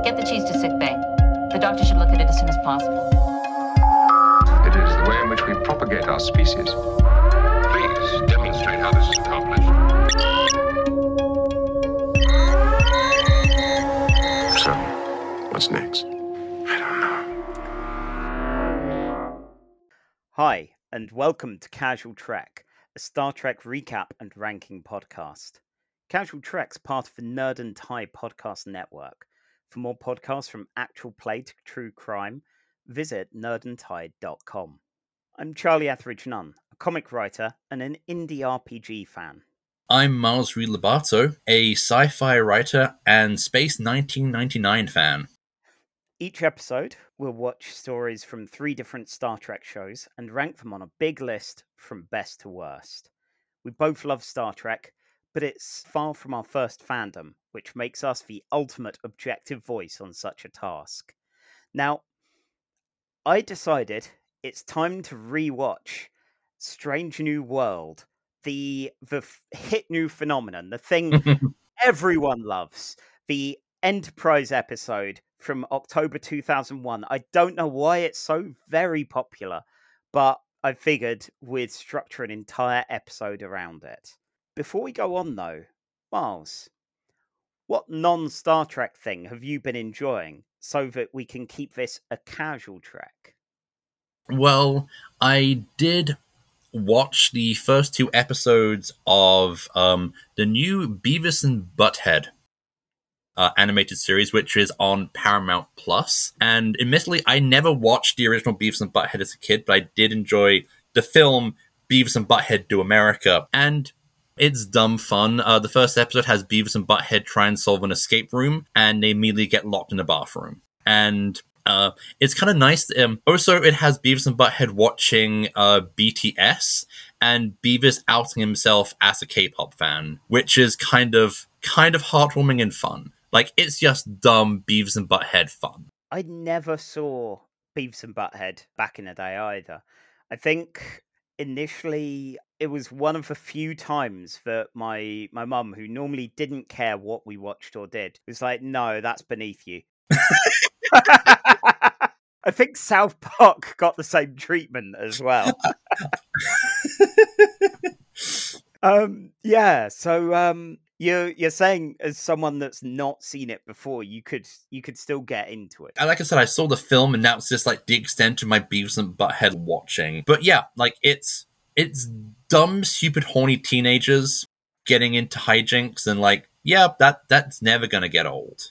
Get the cheese to sick bay. The doctor should look at it as soon as possible. It is the way in which we propagate our species. Please demonstrate how this is accomplished. So, what's next? I don't know. Hi, and welcome to Casual Trek, a Star Trek recap and ranking podcast. Casual Trek's part of the Nerd and Tie podcast network. For more podcasts from actual play to true crime, visit nerdandtie.com. I'm Charlie Etheridge Nunn, a comic writer and an indie RPG fan. I'm Miles Reed-Labato, a sci-fi writer and Space 1999 fan. Each episode, we'll watch stories from 3 different Star Trek shows and rank them on a big list from best to worst. We both love Star Trek, but it's far from our first fandom, which makes us the ultimate objective voice on such a task. Now, I decided it's time to rewatch Strange New World, the hit new phenomenon, the thing everyone loves, the Enterprise episode from October 2001. I don't know why it's so very popular, but I figured we'd structure an entire episode around it. Before we go on, though, Miles, what non-Star Trek thing have you been enjoying so that we can keep this a casual Trek? Well, I did watch the first 2 episodes of the new Beavis and Butthead animated series, which is on Paramount Plus. And admittedly, I never watched the original Beavis and Butthead as a kid, but I did enjoy the film Beavis and Butthead Do America. And it's dumb fun. The first episode has Beavis and Butthead try and solve an escape room, and they immediately get locked in a bathroom. And it's kind of nice. Also, it has Beavis and Butthead watching BTS, and Beavis outing himself as a K-pop fan, which is kind of heartwarming and fun. Like, it's just dumb Beavis and Butthead fun. I never saw Beavis and Butthead back in the day either. I think initially it was one of the few times that my mum, who normally didn't care what we watched or did, was like, no, that's beneath you. I think South Park got the same treatment as well. You're saying, as someone that's not seen it before, you could still get into it. Like I said, I saw the film, and that's just like the extent of my Beavis and Butthead watching. But yeah, like it's dumb, stupid, horny teenagers getting into hijinks, and like, yeah, that's never gonna get old.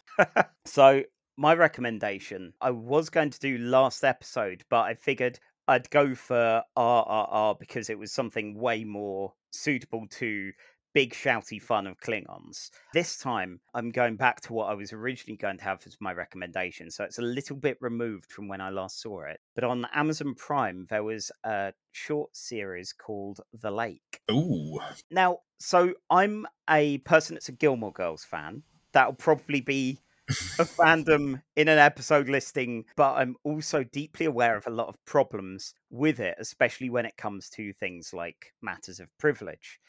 So my recommendation, I was going to do last episode, but I figured I'd go for RRR because it was something way more suitable to big shouty fun of Klingons. This time, I'm going back to what I was originally going to have as my recommendation, so it's a little bit removed from when I last saw it. But on Amazon Prime, there was a short series called The Lake. Ooh. Now, so I'm a person that's a Gilmore Girls fan. That'll probably be a fandom in an episode listing, but I'm also deeply aware of a lot of problems with it, especially when it comes to things like matters of privilege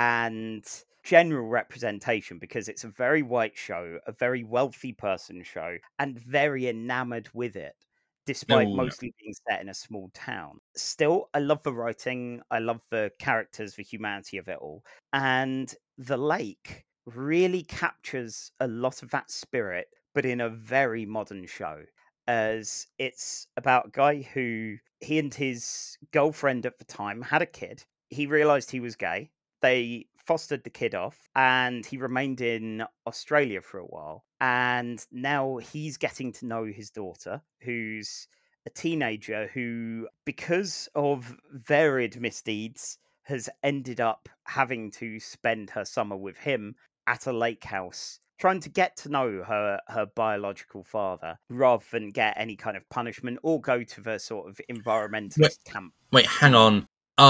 and general representation, because it's a very white show, a very wealthy person show, and very enamored with it, despite mostly being set in a small town. Still, I love the writing, I love the characters, the humanity of it all, and The Lake really captures a lot of that spirit, but in a very modern show, as it's about a guy who, he and his girlfriend at the time had a kid. He realized he was gay. They fostered the kid off, and he remained in Australia for a while. And now he's getting to know his daughter, who's a teenager who, because of varied misdeeds, has ended up having to spend her summer with him at a lake house, trying to get to know her biological father rather than get any kind of punishment or go to the sort of environmentalist camp. Wait, hang on.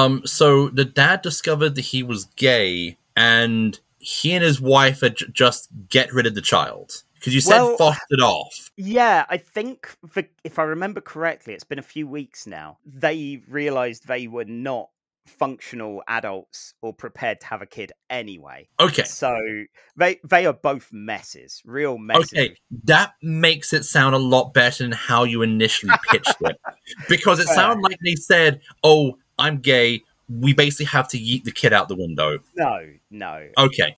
So the dad discovered that he was gay, and he and his wife had just get rid of the child. Because you said fostered off. Yeah, I think, if I remember correctly, it's been a few weeks now. They realised they were not functional adults or prepared to have a kid anyway. Okay. So they are both messes, real messes. Okay, that makes it sound a lot better than how you initially pitched it. Because it sounded like they said, oh, I'm gay, we basically have to yeet the kid out the window. No. Okay.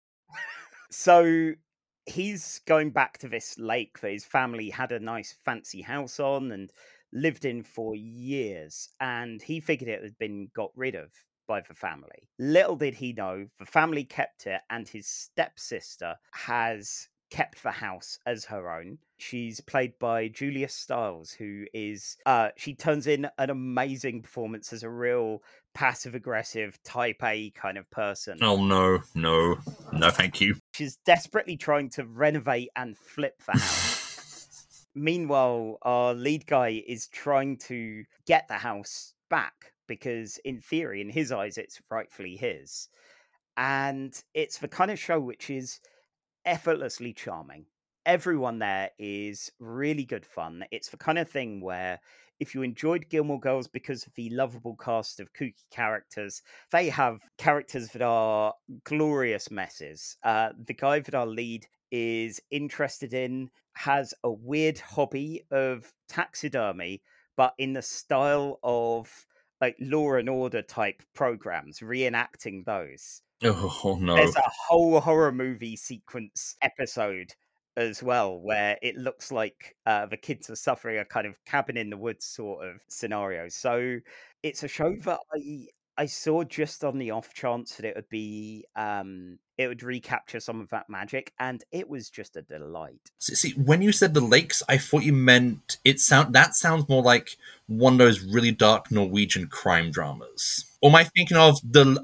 So he's going back to this lake that his family had a nice fancy house on and lived in for years, and he figured it had been got rid of by the family. Little did he know, the family kept it, and his stepsister has kept the house as her own. She's played by Julia Stiles, who is she turns in an amazing performance as a real passive-aggressive type A kind of person. Oh no, thank you. She's desperately trying to renovate and flip the house. Meanwhile, our lead guy is trying to get the house back because, in theory, in his eyes, it's rightfully his. And it's the kind of show which is effortlessly charming. Everyone there is really good fun. It's the kind of thing where if you enjoyed Gilmore Girls because of the lovable cast of kooky characters, they have characters that are glorious messes. The guy that our lead is interested in has a weird hobby of taxidermy, but in the style of like Law and Order type programs, reenacting those. Oh no. There's a whole horror movie sequence episode as well, where it looks like the kids are suffering a kind of cabin in the woods sort of scenario. So it's a show that I saw just on the off chance that it would be it would recapture some of that magic, and it was just a delight. See, when you said the lakes, I thought you meant that sounds more like one of those really dark Norwegian crime dramas. Or am I thinking of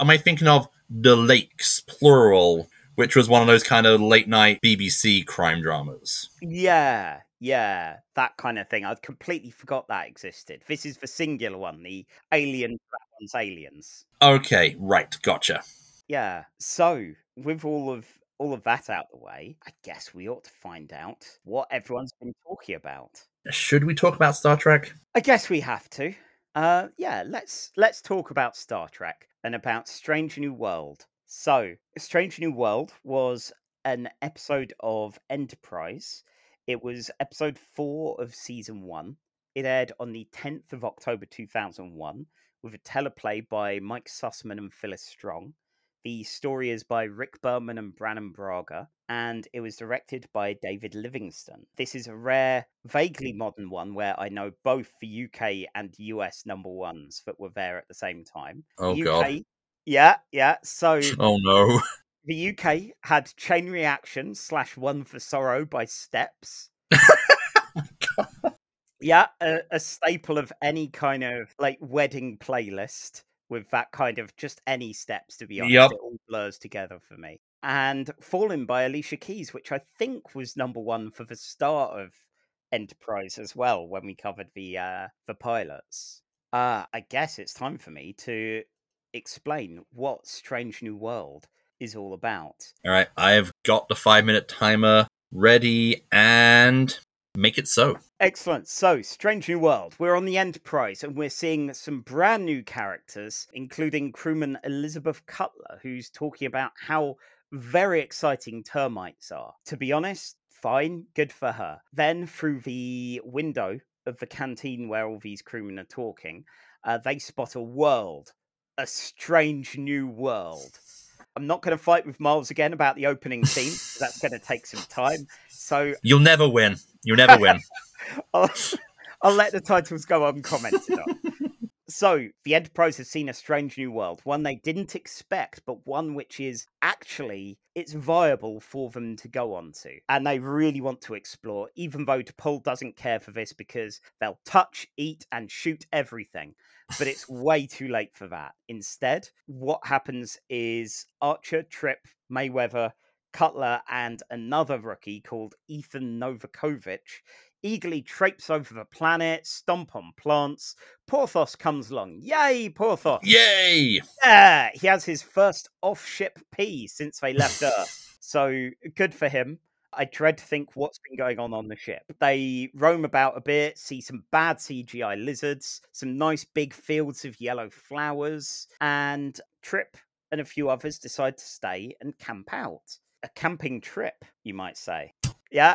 the Lakes, plural, which was one of those kind of late night BBC crime dramas? Yeah, that kind of thing. I'd completely forgot that existed. This is the singular one, the alien that one's aliens. Okay, right, gotcha. Yeah. So with all of that out the way, I guess we ought to find out what everyone's been talking about. Should we talk about Star Trek? I guess we have to. Yeah, let's talk about Star Trek and about Strange New World. So, Strange New World was an episode of Enterprise. It was episode 4 of season 1. It aired on the 10th of October 2001 with a teleplay by Mike Sussman and Phyllis Strong. The story is by Rick Berman and Brannon Braga, and it was directed by David Livingston. This is a rare, vaguely modern one where I know both the UK and US number ones that were there at the same time. Oh, UK, God. Yeah. So Oh, no. the UK had Chain Reaction / One for Sorrow by Steps. Yeah, a staple of any kind of like wedding playlist with that kind of just any steps, to be honest. Yep. It all blurs together for me. And Fallen by Alicia Keys, which I think was number 1 for the start of Enterprise as well when we covered the pilots. I guess it's time for me to explain what Strange New World is all about. All right, I've got the 5-minute timer ready, and make it so. Excellent. So, Strange New World. We're on the Enterprise, and we're seeing some brand new characters, including crewman Elizabeth Cutler, who's talking about how very exciting termites are. To be honest, fine, good for her. Then, through the window of the canteen where all these crewmen are talking, they spot a world. A strange new world. I'm not going to fight with Miles again about the opening scene. That's going to take some time. So You'll never win. I'll let the titles go uncommented on. So, the Enterprise has seen a strange new world, one they didn't expect, but one which is actually, it's viable for them to go on to. And they really want to explore, even though T'Pol doesn't care for this because they'll touch, eat, and shoot everything. But it's way too late for that. Instead, what happens is Archer, Trip, Mayweather, Cutler, and another rookie called Ethan Novakovic eagerly traipse over the planet, stomp on plants. Porthos comes along. Yay, Porthos! Yay! Yeah, he has his first off-ship pee since they left Earth. So, good for him. I dread to think what's been going on the ship. They roam about a bit, see some bad CGI lizards, some nice big fields of yellow flowers, and Trip and a few others decide to stay and camp out. A camping trip, you might say. Yeah.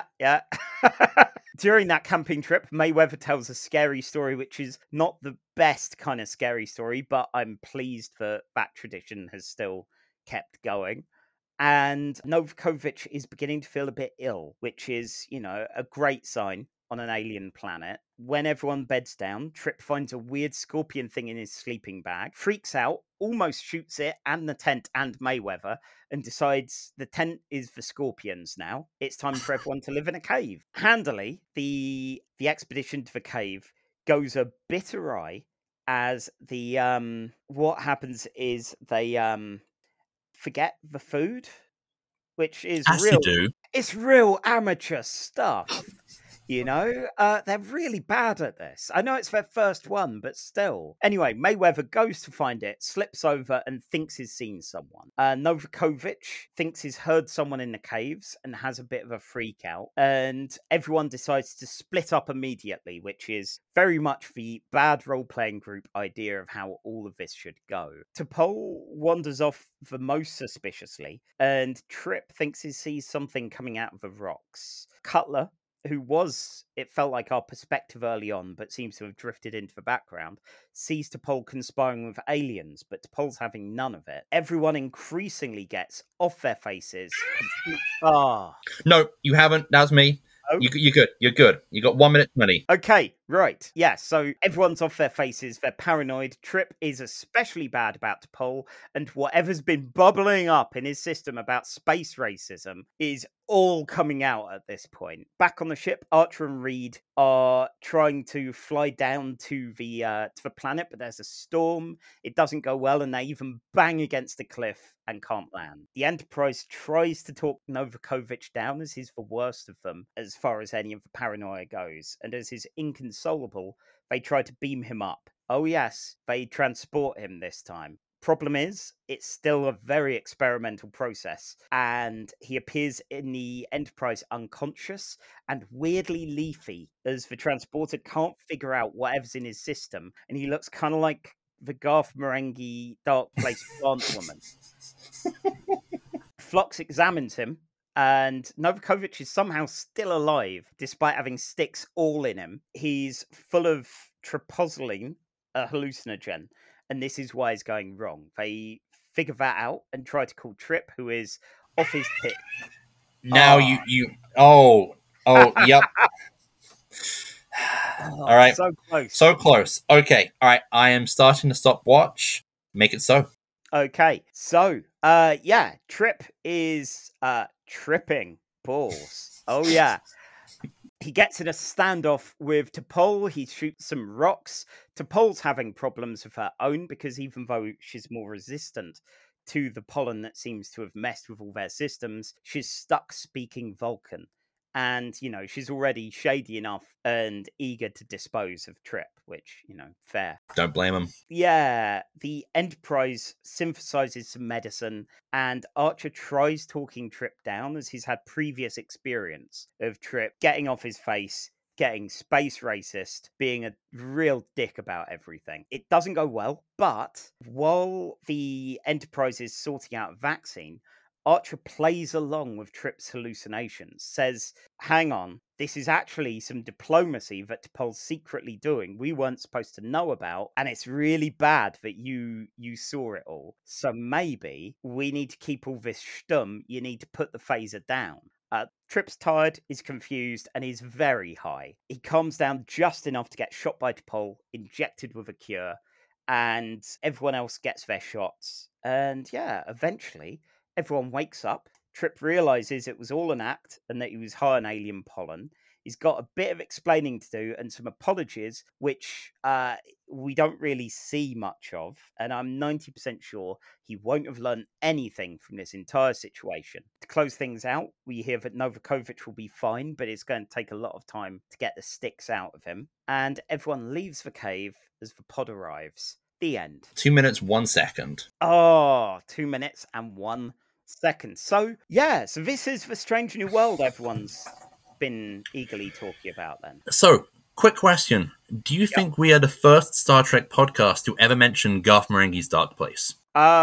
During that camping trip, Mayweather tells a scary story, which is not the best kind of scary story, but I'm pleased that tradition has still kept going. And Novakovic is beginning to feel a bit ill, which is, a great sign on an alien planet. When everyone beds down, Trip finds a weird scorpion thing in his sleeping bag, freaks out, almost shoots it and the tent and Mayweather, and decides the tent is for scorpions now. It's time for everyone to live in a cave. Handily, the expedition to the cave goes a bit awry as what happens is they forget the food, which is As real. you do. It's real amateur stuff. They're really bad at this. I know it's their first one, but still. Anyway, Mayweather goes to find it, slips over, and thinks he's seen someone. Novakovic thinks he's heard someone in the caves and has a bit of a freak out. And everyone decides to split up immediately, which is very much the bad role-playing group idea of how all of this should go. T'Pol wanders off the most suspiciously, and Trip thinks he sees something coming out of the rocks. Cutler, who was, it felt like, our perspective early on, but seems to have drifted into the background, sees T'Pol conspiring with aliens, but T'Pol's having none of it. Everyone increasingly gets off their faces. No, you haven't. That was me. Oh. You're good. You're good. You got 1 minute 20. Okay, right. Yeah, so everyone's off their faces. They're paranoid. Trip is especially bad about T'Pol, and whatever's been bubbling up in his system about space racism is all coming out at this point. Back on the ship, Archer and Reed are trying to fly down to the planet, but there's a storm. It doesn't go well, and they even bang against a cliff and can't land. The Enterprise tries to talk Novakovic down, as he's the worst of them as far as any of the paranoia goes, and as he's inconsolable, they try to beam him up. Oh yes, they transport him this time. Problem is, it's still a very experimental process, and he appears in the Enterprise unconscious and weirdly leafy, as the transporter can't figure out whatever's in his system, and he looks kind of like the Garth Marenghi Dark Place plant woman. Phlox examines him, and Novakovic is somehow still alive, despite having sticks all in him. He's full of trypozoline, a hallucinogen, and this is why it's going wrong. They figure that out and try to call Trip, who is off his tip. Now yep. All right. So close. So close. Okay. All right. I am starting to stop watch. Make it so. Okay. So, Trip is tripping balls. Oh, yeah. He gets in a standoff with T'Pol. He shoots some rocks. T'Pol's having problems of her own because even though she's more resistant to the pollen that seems to have messed with all their systems, she's stuck speaking Vulcan. And, she's already shady enough and eager to dispose of Trip, which, fair. Don't blame him. Yeah, the Enterprise synthesizes some medicine, and Archer tries talking Trip down, as he's had previous experience of Trip getting off his face, getting space racist, being a real dick about everything. It doesn't go well, but while the Enterprise is sorting out a vaccine, Archer plays along with Trip's hallucinations, says, hang on, this is actually some diplomacy that T'Pol's secretly doing we weren't supposed to know about, and it's really bad that you saw it all. So maybe we need to keep all this stum, you need to put the phaser down. Trip's tired, is confused, and is very high. He calms down just enough to get shot by T'Pol, injected with a cure, and everyone else gets their shots. And eventually everyone wakes up. Trip realizes it was all an act and that he was high on alien pollen. He's got a bit of explaining to do and some apologies, which we don't really see much of. And I'm 90% sure he won't have learned anything from this entire situation. To close things out, we hear that Novakovic will be fine, but it's going to take a lot of time to get the sticks out of him. And everyone leaves the cave as the pod arrives. The end. 2 minutes, 1 second. Oh, 2 minutes and 1 second. So this is the Strange New World everyone's been eagerly talking about then. So, quick question. Do you think we are the first Star Trek podcast to ever mention Garth Marenghi's Dark Place?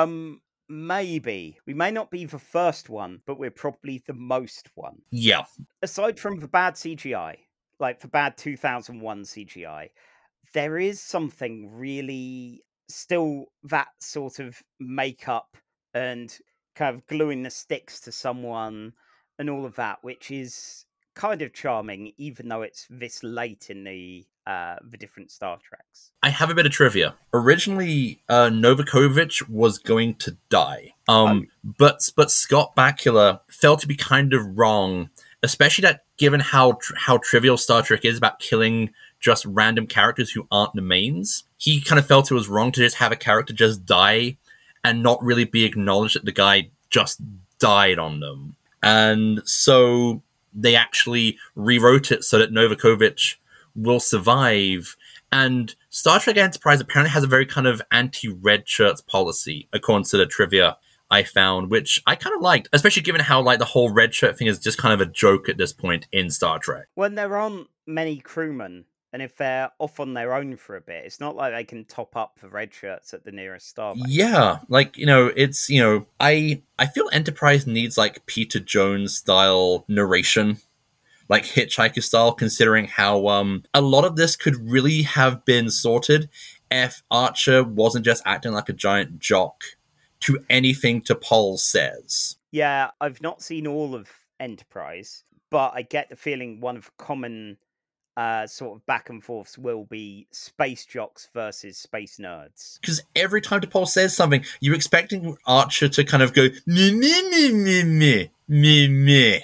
Maybe. We may not be the first one, but we're probably the most one. Yeah. Aside from the bad CGI, like the bad 2001 CGI, there is something really still that sort of makeup and kind of gluing the sticks to someone and all of that, which is kind of charming, even though it's this late in the different Star Treks. I have a bit of trivia. Originally, Novakovich was going to die, but Scott Bakula felt to be kind of wrong, especially that given how trivial Star Trek is about killing just random characters who aren't the mains. He kind of felt it was wrong to just have a character just die and not really be acknowledged that the guy just died on them. And so they actually rewrote it so that Novakovich will survive. And Star Trek Enterprise apparently has a very kind of anti-red shirts policy, according to the trivia I found, which I kind of liked, especially given how like the whole red shirt thing is just kind of a joke at this point in Star Trek. When there aren't many crewmen, and if they're off on their own for a bit, it's not like they can top up the red shirts at the nearest starbase. Yeah, like, it's, I feel Enterprise needs like Peter Jones style narration, like Hitchhiker style, considering how a lot of this could really have been sorted if Archer wasn't just acting like a giant jock to anything T'Pol says. Yeah, I've not seen all of Enterprise, but I get the feeling one of the common sort of back and forths will be space jocks versus space nerds. Because every time T'Pol says something, you're expecting Archer to kind of go me me me me me me me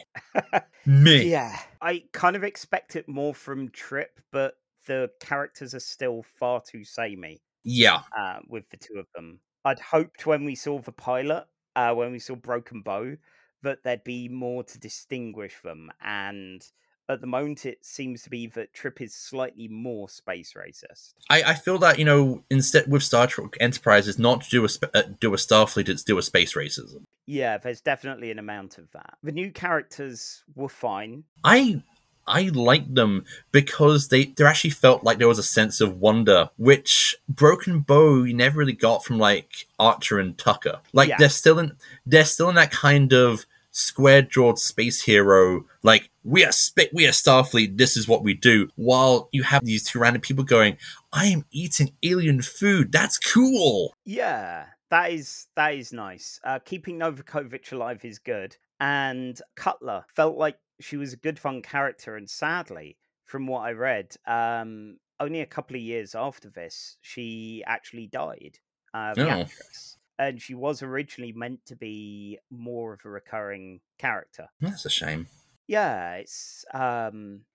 me. Yeah, I kind of expect it more from Trip, but the characters are still far too samey. Yeah, with the two of them. I'd hoped when we saw the pilot, when we saw Broken Bow, that there'd be more to distinguish them, and at the moment, it seems to be that Trip is slightly more space racist. I feel that, instead with Star Trek Enterprise, it's not to do a Starfleet, it's to do a space racism. Yeah, there's definitely an amount of that. The new characters were fine. I liked them because there actually felt like there was a sense of wonder, which Broken Bow you never really got from like Archer and Tucker. Like they're still in that kind of square-jawed space hero, like we are Starfleet, this is what we do, while you have these two random people going, I am eating alien food, that's cool. Yeah, that is nice. Keeping Novakovich alive is good, and Cutler felt like she was a good fun character, and sadly, from what I read, only a couple of years after this, she actually died, the actress. And she was originally meant to be more of a recurring character. That's a shame. Yeah, it's a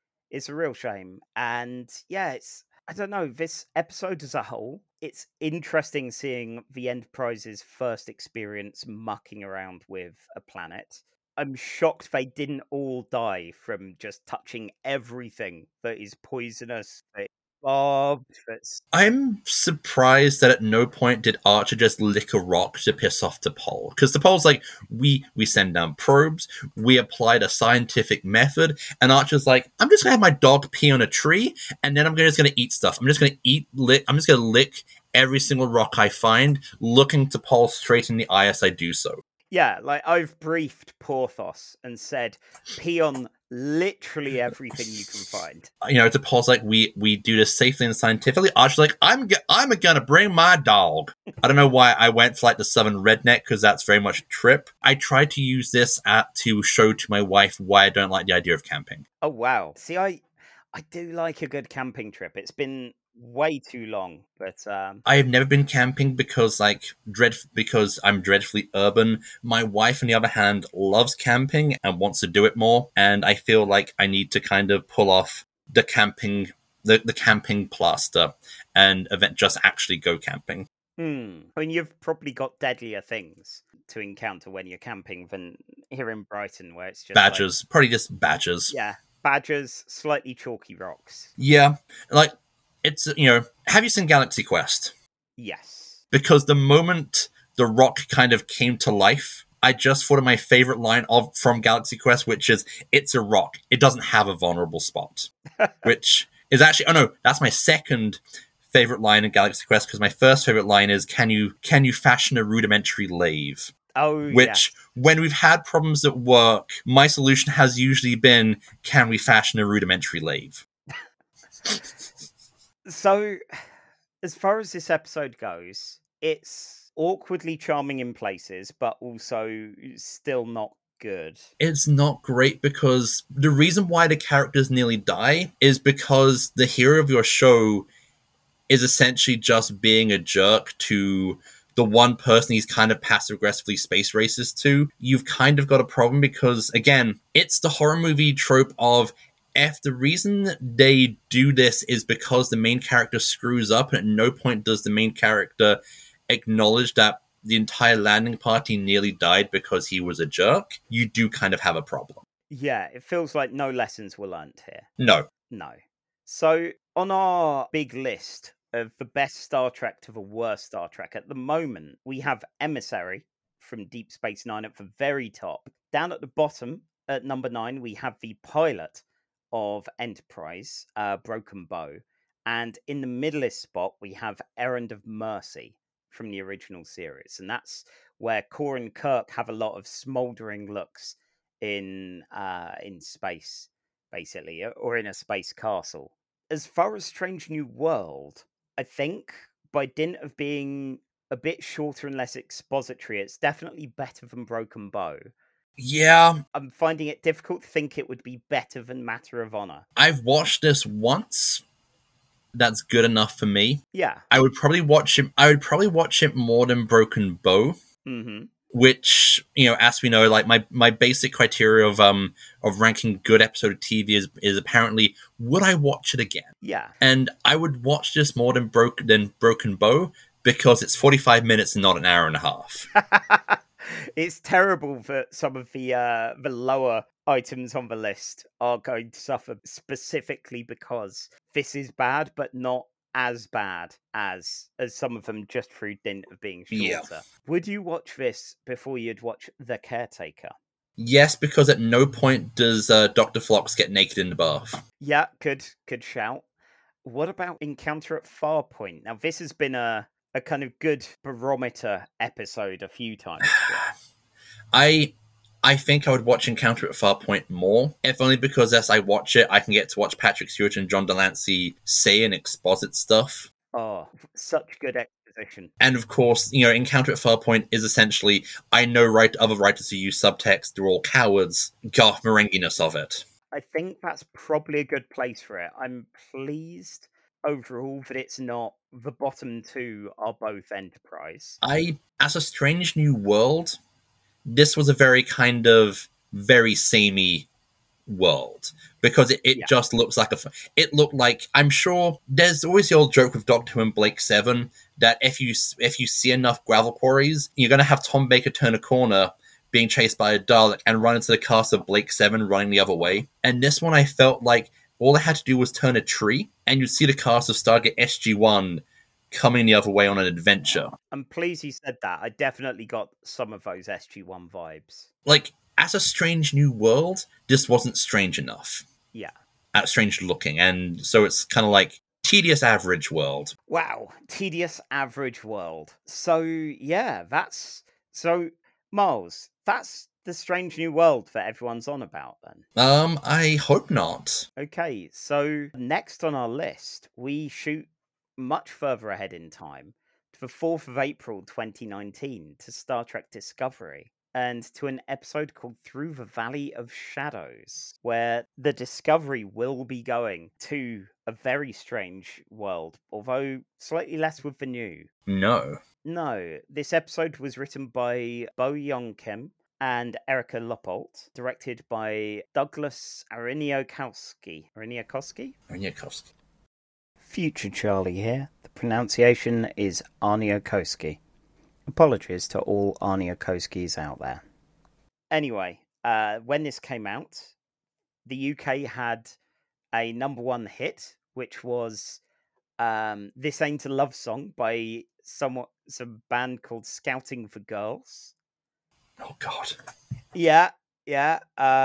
real shame. And yeah, I don't know, this episode as a whole, it's interesting seeing the Enterprise's first experience mucking around with a planet. I'm shocked they didn't all die from just touching everything that is poisonous, I'm surprised that at no point did Archer just lick a rock to piss off T'Pol. Because T'Pol's like, we send down probes, we applied a scientific method, and Archer's like, I'm just gonna have my dog pee on a tree, and then I'm just gonna eat stuff. I'm just gonna lick every single rock I find, looking T'Pol straight in the eye as I do so. Yeah, like I've briefed Porthos and said, pee on literally everything you can find. T'Pol's like, we do this safely and scientifically. Archer's like, I'm gonna bring my dog. I don't know why I went for like the Southern redneck, because that's very much Trip. I tried to use this to show to my wife why I don't like the idea of camping. Oh wow! See, I do like a good camping trip. It's been way too long, but I have never been camping because I'm dreadfully urban. My wife, on the other hand, loves camping and wants to do it more, and I feel like I need to kind of pull off the camping plaster and just actually go camping. I mean, you've probably got deadlier things to encounter when you're camping than here in Brighton, where it's just badgers, probably just badgers. Yeah, badgers, slightly chalky rocks. Yeah, like. It's, have you seen Galaxy Quest? Yes. Because the moment the rock kind of came to life, I just thought of my favorite line from Galaxy Quest, which is, "It's a rock. It doesn't have a vulnerable spot." Which is actually, oh no, that's my second favorite line in Galaxy Quest, because my first favorite line is, can you fashion a rudimentary lathe? Oh, Which, when we've had problems at work, my solution has usually been, can we fashion a rudimentary lathe? So, as far as this episode goes, it's awkwardly charming in places, but also still not good. It's not great, because the reason why the characters nearly die is because the hero of your show is essentially just being a jerk to the one person he's kind of passive-aggressively space racist to. You've kind of got a problem, because, again, it's the horror movie trope of, if the reason they do this is because the main character screws up, and at no point does the main character acknowledge that the entire landing party nearly died because he was a jerk, you do kind of have a problem. Yeah, it feels like no lessons were learnt here. No. So, on our big list of the best Star Trek to the worst Star Trek, at the moment, we have Emissary from Deep Space Nine at the very top. Down at the bottom, at number 9, we have the pilot of Enterprise, Broken Bow. And in the middlest spot, we have Errand of Mercy from the original series. And that's where Core and Kirk have a lot of smouldering looks in space, basically, or in a space castle. As far as Strange New World, I think by dint of being a bit shorter and less expository, it's definitely better than Broken Bow. Yeah. I'm finding it difficult to think it would be better than Matter of Honor. I've watched this once. That's good enough for me. Yeah. I would probably watch it more than Broken Bow. Mm-hmm. Which, as we know, like my basic criteria of ranking good episode of TV is apparently, would I watch it again? Yeah. And I would watch this more than Broken Bow, because it's 45 minutes and not an hour and a half. It's terrible that some of the lower items on the list are going to suffer specifically because this is bad, but not as bad as some of them just through dint of being shorter. Yeah. Would you watch this before you'd watch The Caretaker? Yes, because at no point does Dr. Phlox get naked in the bath. Yeah, good shout. What about Encounter at Farpoint? Now, this has been a kind of good barometer episode a few times. I think I would watch Encounter at Farpoint more, if only because as I watch it, I can get to watch Patrick Stewart and John Delancey say and exposit stuff. Oh, such good exposition. And of course, Encounter at Farpoint is essentially, I know other writers who use subtext, they're all cowards, Garth Marenghi-ness of it. I think that's probably a good place for it. I'm pleased overall that it's not the bottom two are both Enterprise. As a Strange New World, this was a very kind of very samey world, because it just looks like it looked like, I'm sure there's always the old joke with Doctor Who and Blake 7 that if you see enough gravel quarries, you're going to have Tom Baker turn a corner being chased by a Dalek and run into the cast of Blake 7 running the other way. And this one, I felt like all I had to do was turn a tree and you'd see the cast of Stargate SG-1 coming the other way on an adventure. I'm pleased you said that. I definitely got some of those SG-1 vibes. Like, as a Strange New World, this wasn't strange enough. Yeah. Strange looking, and so it's kind of like tedious average world. Wow, tedious average world. So, yeah, so, Miles, that's the Strange New World that everyone's on about then? I hope not. Okay, so next on our list, we shoot much further ahead in time to the 4th of April 2019 to Star Trek Discovery and to an episode called Through the Valley of Shadows, where the Discovery will be going to a very strange world, although slightly less with the new. No, this episode was written by Bo Young Kim and Erica Loppolt, directed by Douglas Ariniakowski. Future Charlie here. The pronunciation is Arniakowski. Apologies to all Arniakowskis out there. Anyway, when this came out, the UK had a number one hit, which was This Ain't a Love Song by some band called Scouting for Girls. Oh God. Yeah, yeah.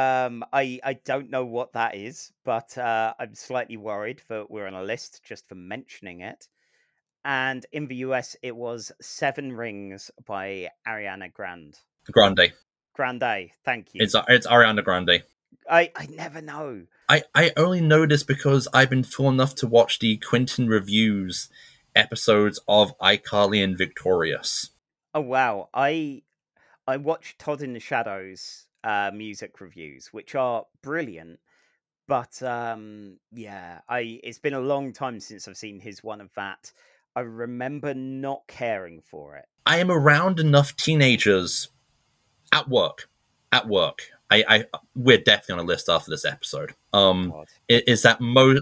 I don't know what that is, but I'm slightly worried that we're on a list just for mentioning it. And in the US, it was Seven Rings by Ariana Grande. Grande. Thank you. It's Ariana Grande. I never know. I only know this because I've been fool enough to watch the Quentin Reviews episodes of iCarly and Victorious. Oh wow, I watched Todd in the Shadows music reviews, which are brilliant. But yeah, I it's been a long time since I've seen his one of that. I remember not caring for it. I am around enough teenagers at work. At work. We're definitely on a list after this episode. God. Is that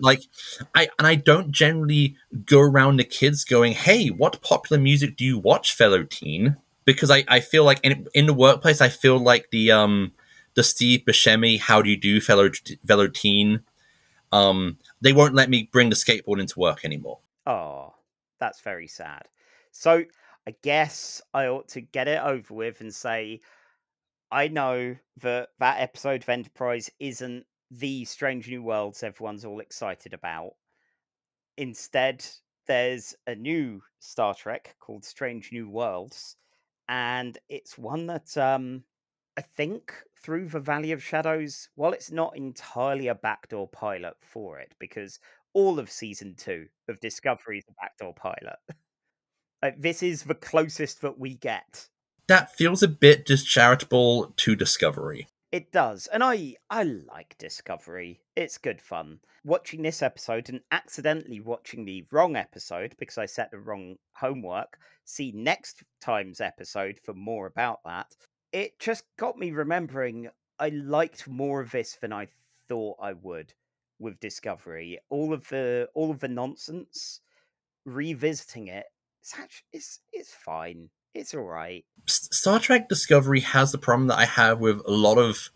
I don't generally go around the kids going, "Hey, what popular music do you watch, fellow teen?" Because I feel like in the workplace, I feel like the Steve Buscemi "How do you do, fellow teen." They won't let me bring the skateboard into work anymore. Oh, that's very sad. So I guess I ought to get it over with and say I know that that episode of Enterprise isn't the Strange New Worlds everyone's all excited about. Instead, there's a new Star Trek called Strange New Worlds, and it's one that I think through the Valley of Shadows, while it's not entirely a backdoor pilot for it, because all of season 2 of Discovery is a backdoor pilot. This is the closest that we get. That feels a bit discharitable to Discovery. It does, and I like Discovery. It's good fun. Watching this episode and accidentally watching the wrong episode because I set the wrong homework, see next time's episode for more about that. It just got me remembering I liked more of this than I thought I would with Discovery. All of the nonsense, revisiting it, it's fine. It's all right. Star Trek Discovery has the problem that I have with a lot of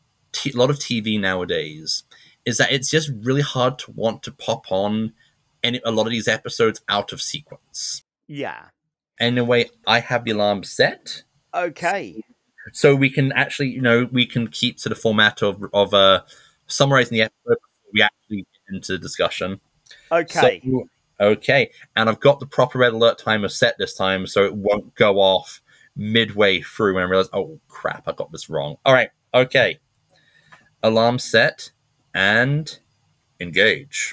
TV nowadays, is that it's just really hard to want to pop on a lot of these episodes out of sequence. Yeah. Anyway, I have the alarm set. Okay. So we can actually, we can keep to the format of summarizing the episode before we actually get into discussion. Okay. So, okay, and I've got the proper red alert timer set this time, so it won't go off midway through when I realize, oh crap, I got this wrong. All right, okay. Alarm set and engage.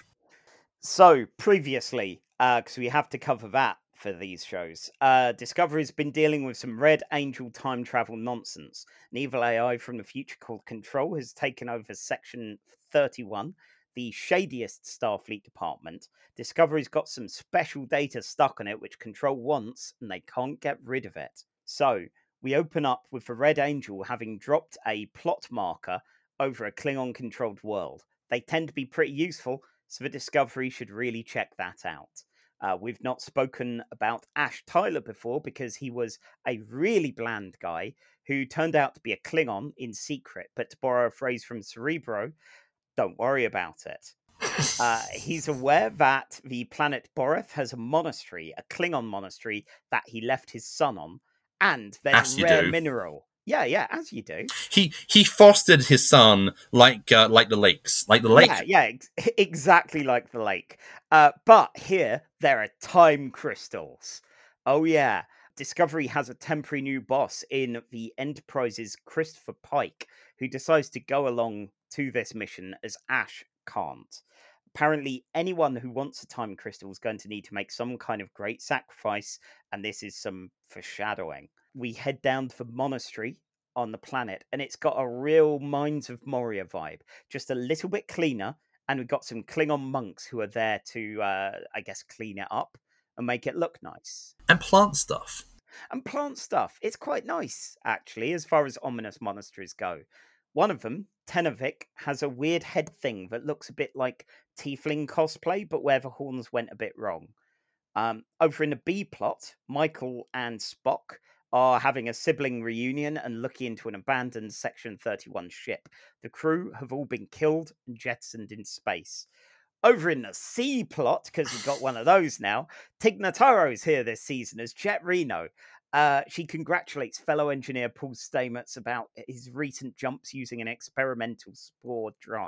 So previously, because we have to cover that for these shows, Discovery's been dealing with some Red Angel time travel nonsense. An evil AI from the future called Control has taken over Section 31, the shadiest Starfleet department. Discovery's got some special data stuck on it which Control wants, and they can't get rid of it. So we open up with the Red Angel having dropped a plot marker over a Klingon-controlled world. They tend to be pretty useful, so the Discovery should really check that out. We've not spoken about Ash Tyler before because he was a really bland guy who turned out to be a Klingon in secret, but to borrow a phrase from Cerebro, don't worry about it. He's aware that the planet Boreth has a monastery, a Klingon monastery that he left his son on, and there's a rare mineral. Yeah, as you do. He fostered his son like the lakes, like the lake. Yeah, exactly like the lake. But here there are time crystals. Oh yeah, Discovery has a temporary new boss in the Enterprise's Christopher Pike, who decides to go along to this mission as Ash can't. Apparently, anyone who wants a time crystal is going to need to make some kind of great sacrifice, and this is some foreshadowing. We head down to the monastery on the planet, and it's got a real Mines of Moria vibe, just a little bit cleaner, and we've got some Klingon monks who are there to, I guess, clean it up and make it look nice. And plant stuff. It's quite nice, actually, as far as ominous monasteries go. One of them, Tenavik, has a weird head thing that looks a bit like Tiefling cosplay, but where the horns went a bit wrong. Over in the B plot, Michael and Spock are having a sibling reunion and looking into an abandoned Section 31 ship. The crew have all been killed and jettisoned in space. Over in the C plot, because we've got one of those now, Tig Notaro's here this season as Jet Reno. She congratulates fellow engineer Paul Stamets about his recent jumps using an experimental spore drive.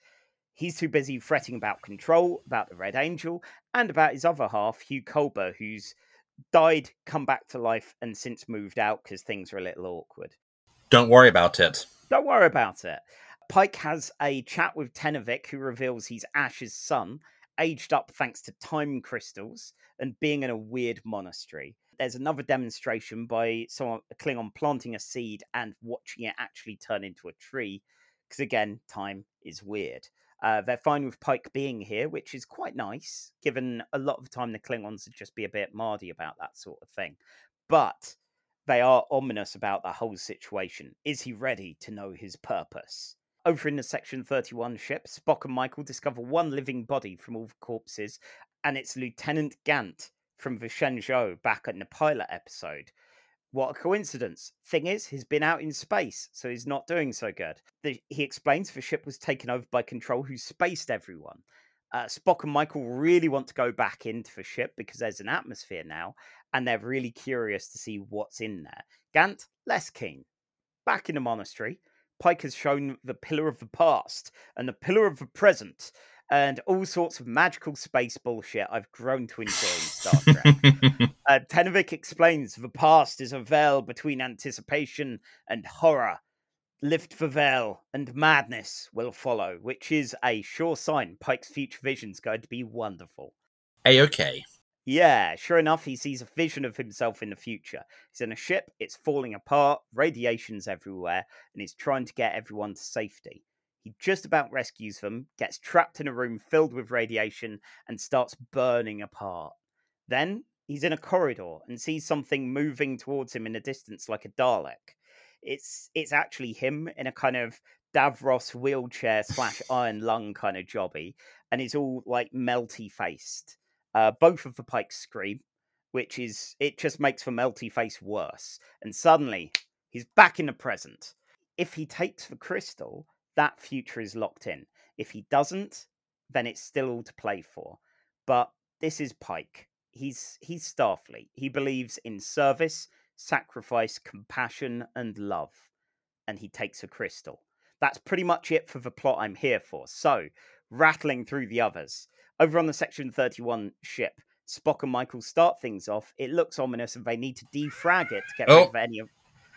He's too busy fretting about Control, about the Red Angel, and about his other half, Hugh Culber, who's died, come back to life, and since moved out because things are a little awkward. Don't worry about it. Don't worry about it. Pike has a chat with Tenavik, who reveals he's Ash's son, aged up thanks to time crystals and being in a weird monastery. There's another demonstration by someone, a Klingon, planting a seed and watching it actually turn into a tree, because again, time is weird. They're fine with Pike being here, which is quite nice, given a lot of the time the Klingons would just be a bit mardy about that sort of thing. But they are ominous about the whole situation. Is he ready to know his purpose? Over in the Section 31 ship, Spock and Michael discover one living body from all the corpses, and it's Lieutenant Gant from the Shenzhou back in the pilot episode. What a coincidence. Thing is, he's been out in space, so he's not doing so good. He explains the ship was taken over by Control, who spaced everyone. Spock and Michael really want to go back into the ship because there's an atmosphere now, and they're really curious to see what's in there. Gant, less keen. Back in the monastery, Pike has shown the Pillar of the Past and the Pillar of the Present, and all sorts of magical space bullshit I've grown to enjoy in Star Trek. Tenavik explains the past is a veil between anticipation and horror. Lift the veil and madness will follow, which is a sure sign Pike's future vision's going to be wonderful. A-okay. Yeah, sure enough, he sees a vision of himself in the future. He's in a ship, it's falling apart, radiation's everywhere, and he's trying to get everyone to safety. He just about rescues them, gets trapped in a room filled with radiation, and starts burning apart. Then he's in a corridor and sees something moving towards him in the distance like a Dalek. It's actually him in a kind of Davros wheelchair / iron lung kind of jobby, and he's all like melty faced. Both of the Pikes scream, which is, it just makes the melty face worse. And suddenly, he's back in the present. If he takes the crystal, that future is locked in. If he doesn't, then it's still all to play for. But this is Pike. He's Starfleet. He believes in service, sacrifice, compassion, and love. And he takes a crystal. That's pretty much it for the plot I'm here for. So, rattling through the others. Over on the Section 31 ship, Spock and Michael start things off. It looks ominous and they need to defrag it to get rid of any of...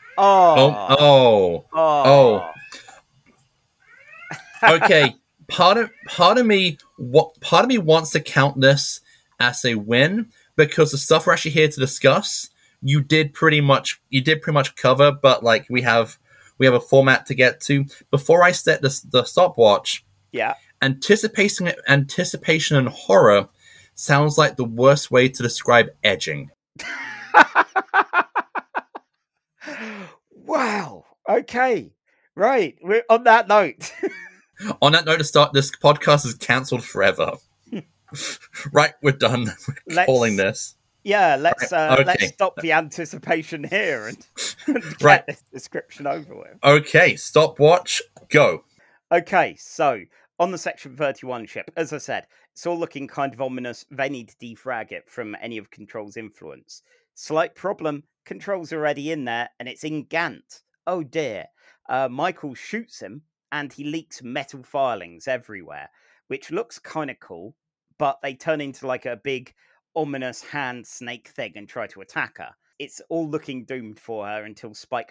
Oh. Okay, part of me wants to count this as a win because the stuff we're actually here to discuss, you did pretty much cover, but like we have a format to get to. Before I set the stopwatch, yeah, anticipation and horror sounds like the worst way to describe edging. Wow. Okay. Right. We're on that note. On that note, to start, this podcast is cancelled forever. Right, we're done. We're calling this. Yeah, let's okay. stop the anticipation here and get this description over with. Okay, stopwatch, go. Okay, so on the Section 31 ship, as I said, it's all looking kind of ominous. They need to defrag it from any of Control's influence. Slight problem, Control's already in there, and it's in Gant. Oh dear. Michael shoots him, and he leaks metal filings everywhere, which looks kind of cool, but they turn into like a big, ominous hand snake thing and try to attack her. It's all looking doomed for her until Spock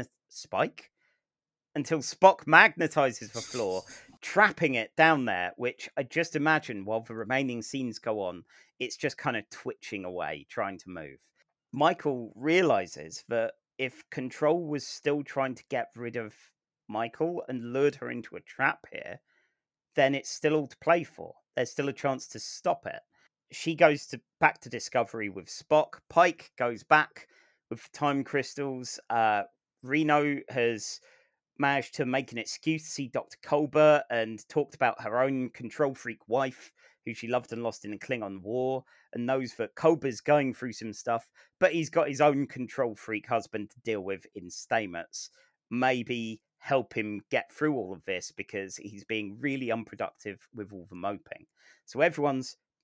magnetizes the floor, trapping it down there, which I just imagine while the remaining scenes go on, it's just kind of twitching away, trying to move. Michael realizes that if Control was still trying to get rid of Michael and lured her into a trap here, then it's still all to play for. There's still a chance to stop it. She goes back to Discovery with Spock. Pike goes back with time crystals. Reno has managed to make an excuse to see Dr. Culber and talked about her own control freak wife, who she loved and lost in the Klingon War, and knows that Culber's going through some stuff, but he's got his own control freak husband to deal with in Stamets. Maybe help him get through all of this because he's being really unproductive with all the moping. So everyone's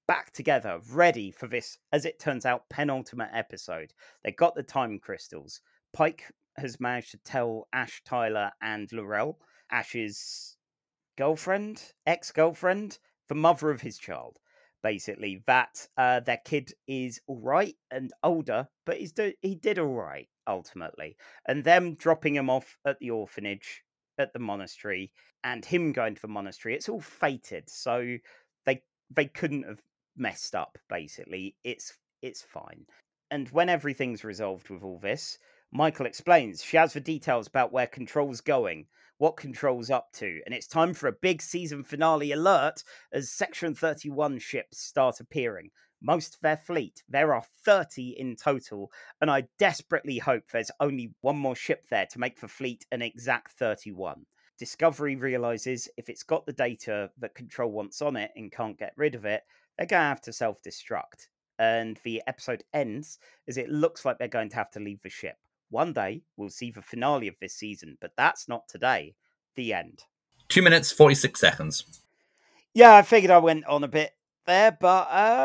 back together, ready for this, as it turns out, penultimate episode. They got the time crystals. Pike has managed to tell Ash, Tyler, and Laurel, Ash's girlfriend, ex-girlfriend, the mother of his child, basically, that their kid is all right and older, but he did all right, ultimately. And them dropping him off at the orphanage, at the monastery, and him going to the monastery, it's all fated. So they couldn't have messed up, basically. It's fine. And when everything's resolved with all this, Michael explains she has the details about where Control's going, what Control's up to, and it's time for a big season finale alert as Section 31 ships start appearing. Most of their fleet. There are 30 in total, and I desperately hope there's only one more ship there to make the fleet an exact 31. Discovery realizes if it's got the data that Control wants on it and can't get rid of it, they're going to have to self-destruct. And the episode ends as it looks like they're going to have to leave the ship. One day, we'll see the finale of this season, but that's not today. The end. 2 minutes, 46 seconds. Yeah, I figured I went on a bit there, but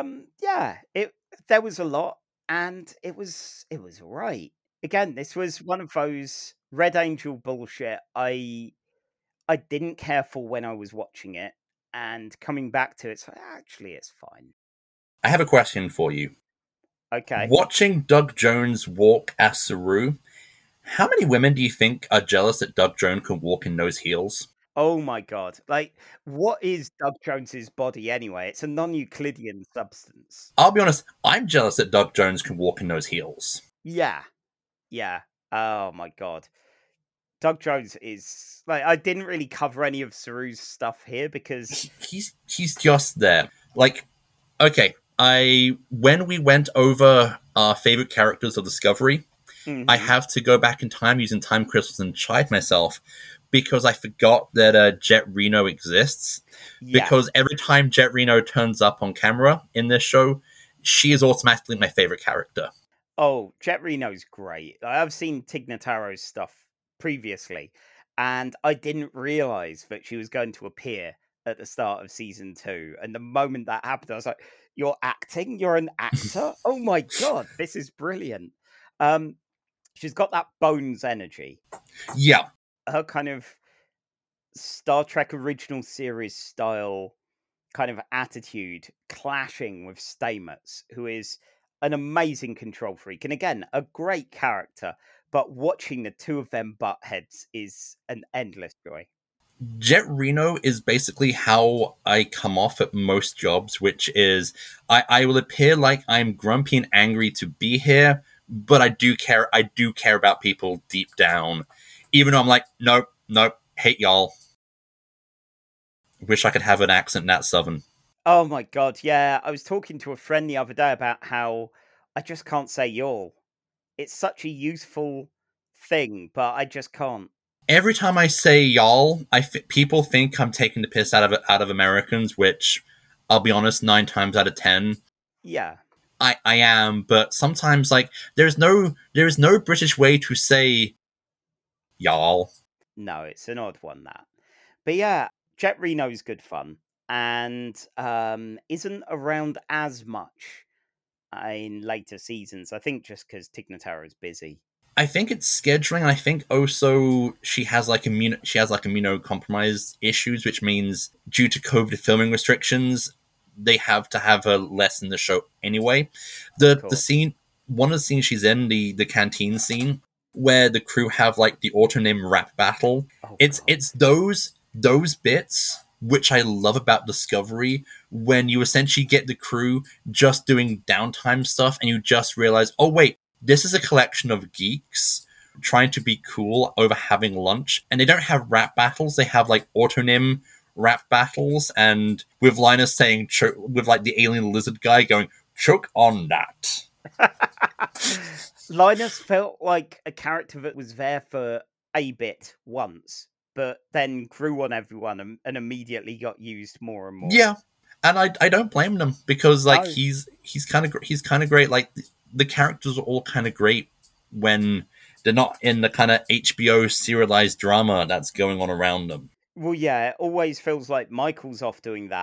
there was a lot, and it was all right. Again, this was one of those Red Angel bullshit I didn't care for when I was watching it, and coming back to it, it's like, actually, it's fine. I have a question for you. Okay. Watching Doug Jones walk as Saru, how many women do you think are jealous that Doug Jones can walk in those heels? Oh my god. Like, what is Doug Jones's body anyway? It's a non-Euclidean substance. I'll be honest, I'm jealous that Doug Jones can walk in those heels. Yeah. Oh my god. Doug Jones is like, I didn't really cover any of Saru's stuff here because he's just there. Like, okay, when we went over our favorite characters of Discovery, I have to go back in time using time crystals and chide myself because I forgot that Jet Reno exists. Yeah. Because every time Jet Reno turns up on camera in this show, she is automatically my favorite character. Oh, Jet Reno's great. I've seen Tig Notaro's stuff previously, and I didn't realize that she was going to appear at the start of season 2. And the moment that happened, I was like, "You're acting? You're an actor? Oh my god, this is brilliant!" She's got that Bones energy. Yeah, her kind of Star Trek original series style kind of attitude clashing with Stamets, who is an amazing control freak and again a great character. But watching the two of them butt heads is an endless joy. Jet Reno is basically how I come off at most jobs, which is I will appear like I'm grumpy and angry to be here, but I do care about people deep down. Even though I'm like, nope, hate y'all. Wish I could have an accent that southern. Oh my god, yeah. I was talking to a friend the other day about how I just can't say y'all. It's such a useful thing, but I just can't. Every time I say y'all, people think I'm taking the piss out of Americans, which I'll be honest, 9 times out of 10. Yeah. I am, but sometimes like there's no British way to say y'all. No, it's an odd one, that. But yeah, Jet Reno's good fun and isn't around as much in later seasons. I think just because Tig Notaro's busy. I think it's scheduling. I think also she has like immunocompromised issues, which means due to COVID filming restrictions, they have to have her less in the show anyway. The scene, one of the scenes she's in, the canteen scene, where the crew have like the autonym rap battle. Oh, it's those bits which I love about Discovery, when you essentially get the crew just doing downtime stuff and you just realize, oh wait, this is a collection of geeks trying to be cool over having lunch, and they don't have rap battles, they have like autonym rap battles, and with Linus saying with like the alien lizard guy going, choke on that. Linus felt like a character that was there for a bit once, but then grew on everyone and immediately got used more and more. Yeah, and I don't blame them, because like he's kind of great. Like the characters are all kind of great when they're not in the kind of HBO serialized drama that's going on around them. Well, yeah, it always feels like Michael's off doing that,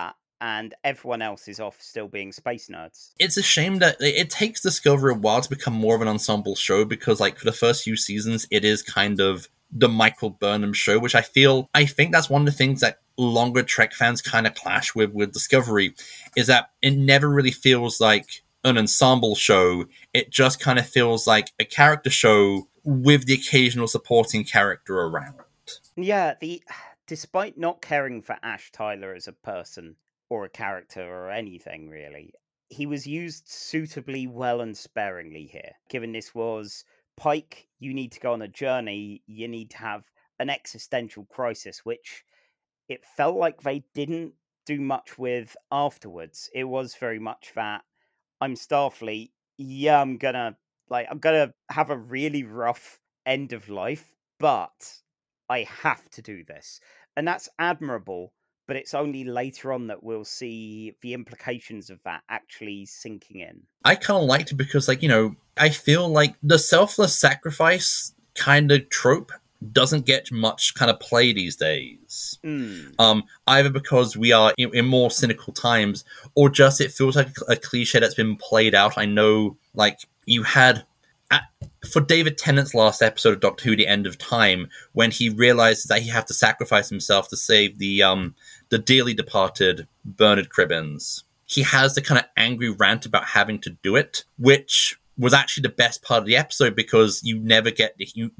and everyone else is off still being space nerds. It's a shame that it takes Discovery a while to become more of an ensemble show, because like for the first few seasons, it is kind of the Michael Burnham show, which I think that's one of the things that longer Trek fans kind of clash with Discovery, is that it never really feels like an ensemble show. It just kind of feels like a character show with the occasional supporting character around. Yeah, despite not caring for Ash Tyler as a person or a character or anything really, he was used suitably well and sparingly here. Given this was Pike, you need to go on a journey, you need to have an existential crisis, which it felt like they didn't do much with afterwards. It was very much that I'm Starfleet, yeah, I'm gonna have a really rough end of life, but I have to do this. And that's admirable, but it's only later on that we'll see the implications of that actually sinking in. I kind of liked it because, like, I feel like the selfless sacrifice kind of trope doesn't get much kind of play these days. Either because we are in more cynical times, or just it feels like a cliche that's been played out. I know, like, you had for David Tennant's last episode of Doctor Who: The End of Time, when he realizes that he had to sacrifice himself to save the dearly departed Bernard Cribbins. He has the kind of angry rant about having to do it, which was actually the best part of the episode, because you never get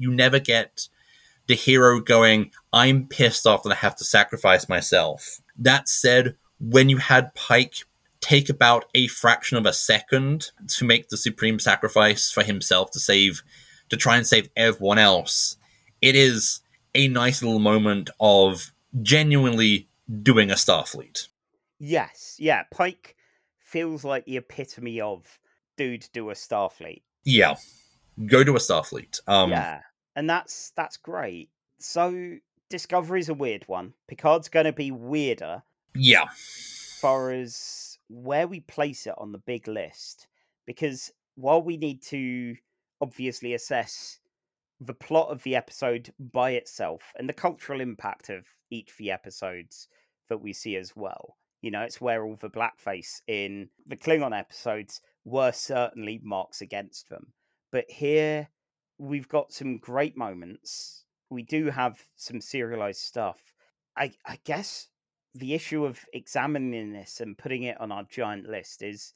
the hero going, I'm pissed off that I have to sacrifice myself. That said, when you had Pike take about a fraction of a second to make the supreme sacrifice for himself to try and save everyone else, it is a nice little moment of genuinely doing a Starfleet. Yes, yeah, Pike feels like the epitome of dude do a Starfleet. Yeah, go to a Starfleet. Yeah, and that's great. So Discovery's a weird one. Picard's going to be weirder. Yeah. As far as where we place it on the big list, because while we need to obviously assess the plot of the episode by itself and the cultural impact of each of the episodes that we see as well, it's where all the blackface in the Klingon episodes were certainly marks against them. But here we've got some great moments. We do have some serialized stuff. I guess the issue of examining this and putting it on our giant list is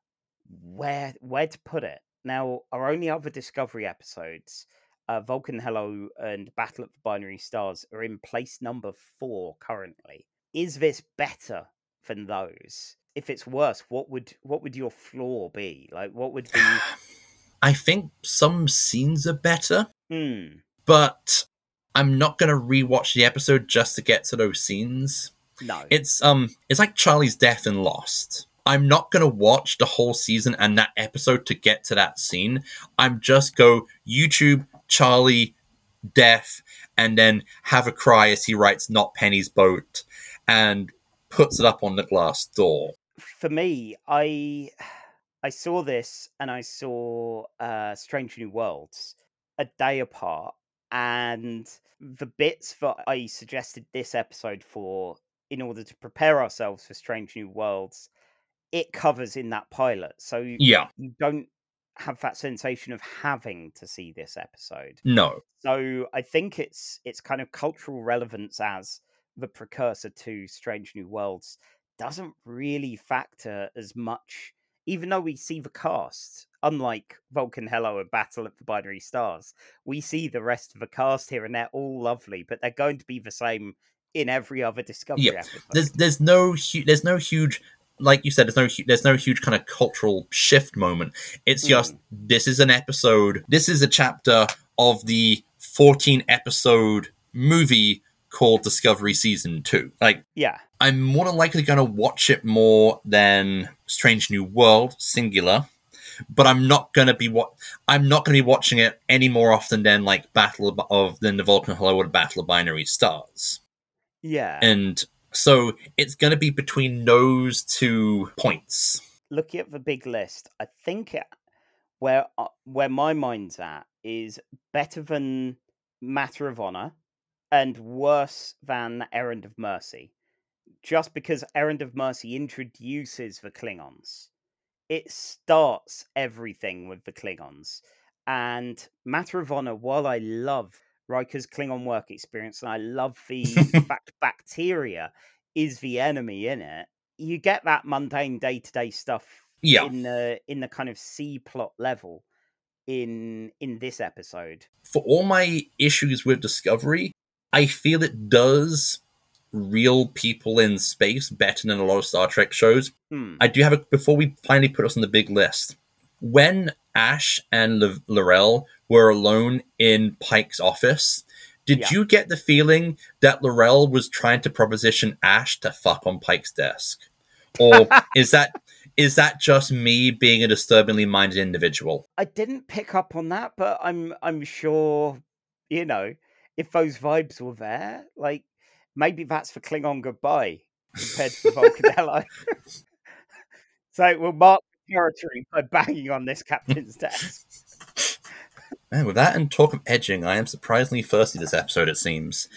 where to put it. Now, our only other Discovery episodes, Vulcan Hello and Battle of the Binary Stars, are in place number 4 currently. Is this better than those? If it's worse, what would your flaw be? Like, what would be? I think some scenes are better, but I'm not going to rewatch the episode just to get to those scenes. No. It's like Charlie's death in Lost. I'm not going to watch the whole season and that episode to get to that scene. I'm just go YouTube Charlie death and then have a cry as he writes "Not Penny's Boat" and puts it up on the glass door. For me, I saw this and I saw Strange New Worlds a day apart, and the bits that I suggested this episode for in order to prepare ourselves for Strange New Worlds, it covers in that pilot. So yeah, you don't have that sensation of having to see this episode. No. So I think its kind of cultural relevance as the precursor to Strange New Worlds doesn't really factor as much, even though we see the cast. Unlike Vulcan Hello and Battle of the Binary Stars, we see the rest of the cast here, and they're all lovely, but they're going to be the same in every other Discovery episode. There's no huge, like you said, there's no huge kind of cultural shift moment. It's just this is an episode. This is a chapter of the 14 episode movie called Discovery Season 2. Like, yeah, I'm more than likely going to watch it more than Strange New World singular, but I'm not going to be watching it any more often than like than the Vulcan Hello or Battle of Binary Stars. Yeah, and so it's going to be between those 2 points. Looking at the big list, I think where my mind's at is better than Matter of Honor and worse than Errand of Mercy. just because Errand of Mercy introduces the Klingons, it starts everything with the Klingons. And Matter of Honor, while I love Riker's Klingon work experience and I love the fact bacteria is the enemy in it, you get that mundane day-to-day stuff in the kind of C plot level in this episode. For all my issues with Discovery, I feel it does real people in space better than a lot of Star Trek shows. I do have a, before we finally put us on the big list, when Ash and L'Rell were alone in Pike's office, did you get the feeling that L'Rell was trying to proposition Ash to fuck on Pike's desk? Or is that just me being a disturbingly minded individual? I didn't pick up on that, but I'm sure, you know, if those vibes were there, like, maybe that's for Klingon goodbye compared to Vulcan hello. So we'll mark the territory by banging on this captain's desk. Man, with that and talk of edging, I am surprisingly thirsty this episode, it seems.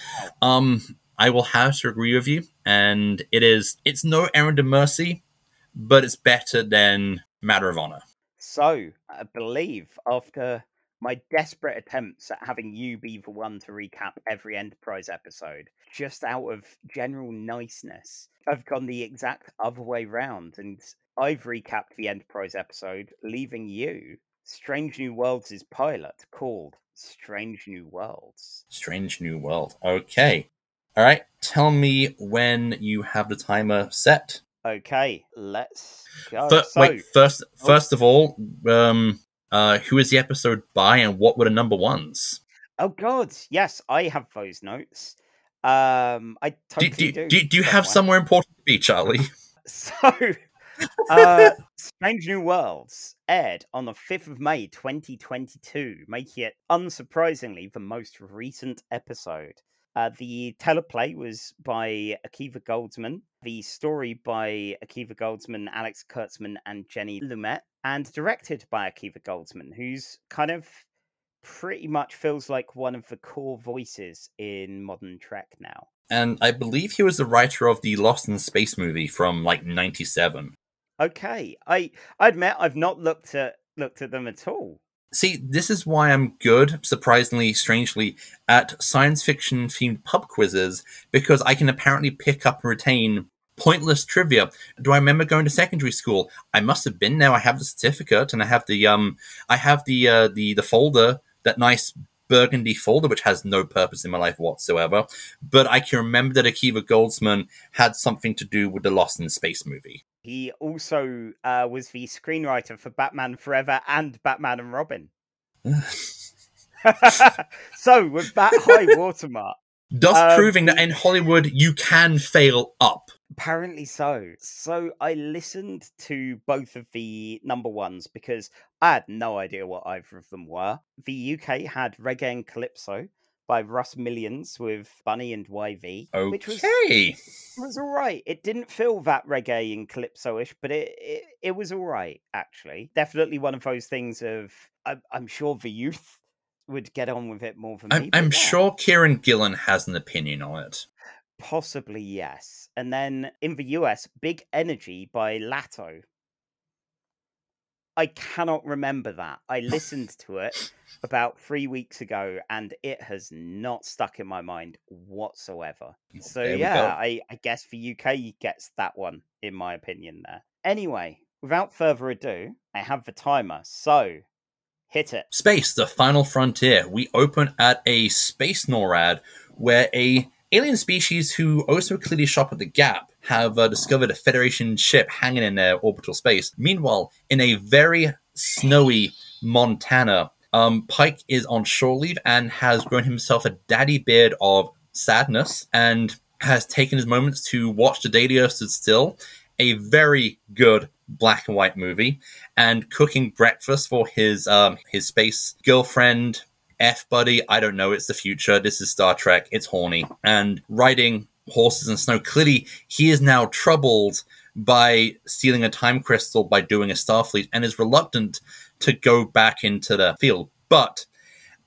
I will have to agree with you, and it's no Errand of Mercy, but it's better than Matter of Honor. So, I believe after my desperate attempts at having you be the one to recap every Enterprise episode, just out of general niceness, I've gone the exact other way round, and I've recapped the Enterprise episode, leaving you Strange New Worlds' pilot called Strange New Worlds. Strange New World. Okay. All right. Tell me when you have the timer set. Okay, let's go. First of all, who is the episode by and what were the number ones? Oh God, yes, I have those notes. I totally do. Do you have somewhere important to be, Charlie? So, Strange New Worlds aired on the 5th of May 2022, making it unsurprisingly the most recent episode. The teleplay was by Akiva Goldsman, the story by Akiva Goldsman, Alex Kurtzman, and Jenny Lumet, and directed by Akiva Goldsman, who's kind of pretty much feels like one of the core voices in modern Trek now. And I believe he was the writer of the Lost in Space movie from like 97. Okay, I admit I've not looked at them at all. See, this is why I'm good, surprisingly, strangely, at science fiction-themed pub quizzes, because I can apparently pick up and retain pointless trivia. Do I remember going to secondary school? I must have been there. I have the certificate, and I have the folder, that nice burgundy folder, which has no purpose in my life whatsoever. But I can remember that Akiva Goldsman had something to do with the Lost in Space movie. He also was the screenwriter for Batman Forever and Batman and Robin. So, with that high watermark... Thus proving that in Hollywood, you can fail up. Apparently so. So, I listened to both of the number ones because I had no idea what either of them were. The UK had Reggae and Calypso by Russ Millions with Bunny and YV, which was all right. It didn't feel that reggae and calypso-ish, but it was all right, actually. Definitely one of those things of, I'm sure the youth would get on with it more than me. I'm sure Kieran Gillen has an opinion on it. Possibly, yes. And then in the US, Big Energy by Lato. I cannot remember that. I listened to it about 3 weeks ago, and it has not stuck in my mind whatsoever. So yeah, I guess the UK gets that one, in my opinion there. Anyway, without further ado, I have the timer, so hit it. Space, the final frontier. We open at a space NORAD, where a alien species who also clearly shop at the Gap have discovered a Federation ship hanging in their orbital space. Meanwhile, in a very snowy Montana, Pike is on shore leave and has grown himself a daddy beard of sadness and has taken his moments to watch The Day the Earth Stood Still, a very good black and white movie, and cooking breakfast for his space girlfriend, F-buddy, I don't know, it's the future, this is Star Trek, it's horny, and riding horses in snow. Clearly, he is now troubled by stealing a time crystal by doing a Starfleet and is reluctant to go back into the field. But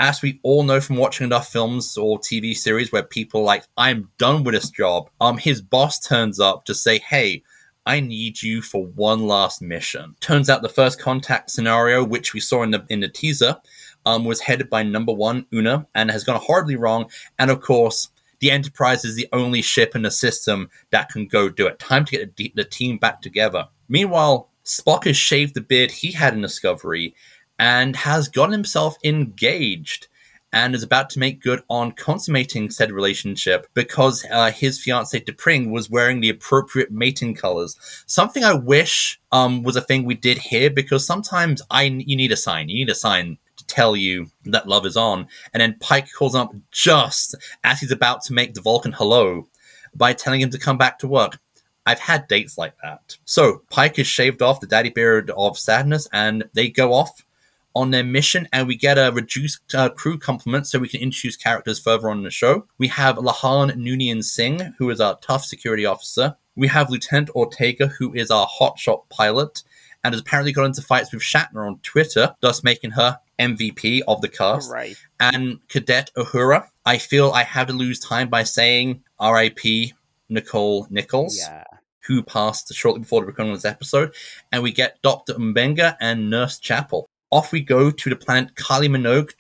as we all know from watching enough films or TV series where people are like, I'm done with this job, his boss turns up to say, hey, I need you for one last mission. Turns out the first contact scenario, which we saw in the teaser, was headed by number 1, Una, and has gone horribly wrong. And of course, the Enterprise is the only ship in the system that can go do it. Time to get the team back together. Meanwhile, Spock has shaved the beard he had in Discovery and has gotten himself engaged and is about to make good on consummating said relationship because his fiancée T'Pring was wearing the appropriate mating colors. Something I wish was a thing we did here, because sometimes you need a sign. You need a sign to tell you that love is on. And then Pike calls him up just as he's about to make the Vulcan hello by telling him to come back to work. I've had dates like that. So Pike is shaved off the daddy beard of sadness, and they go off on their mission, and we get a reduced crew complement so we can introduce characters further on in the show. We have Lahan Noonien Singh, who is our tough security officer. We have Lieutenant Ortega, who is our hotshot pilot, and has apparently got into fights with Shatner on Twitter, thus making her MVP of the cast. Right. And Cadet Uhura. I feel I have to lose time by saying R.I.P. Nicole Nichols. Yeah. Who passed shortly before the recording of this episode. And we get Dr. Mbenga and Nurse Chapel. Off we go to the planet Kali Minogue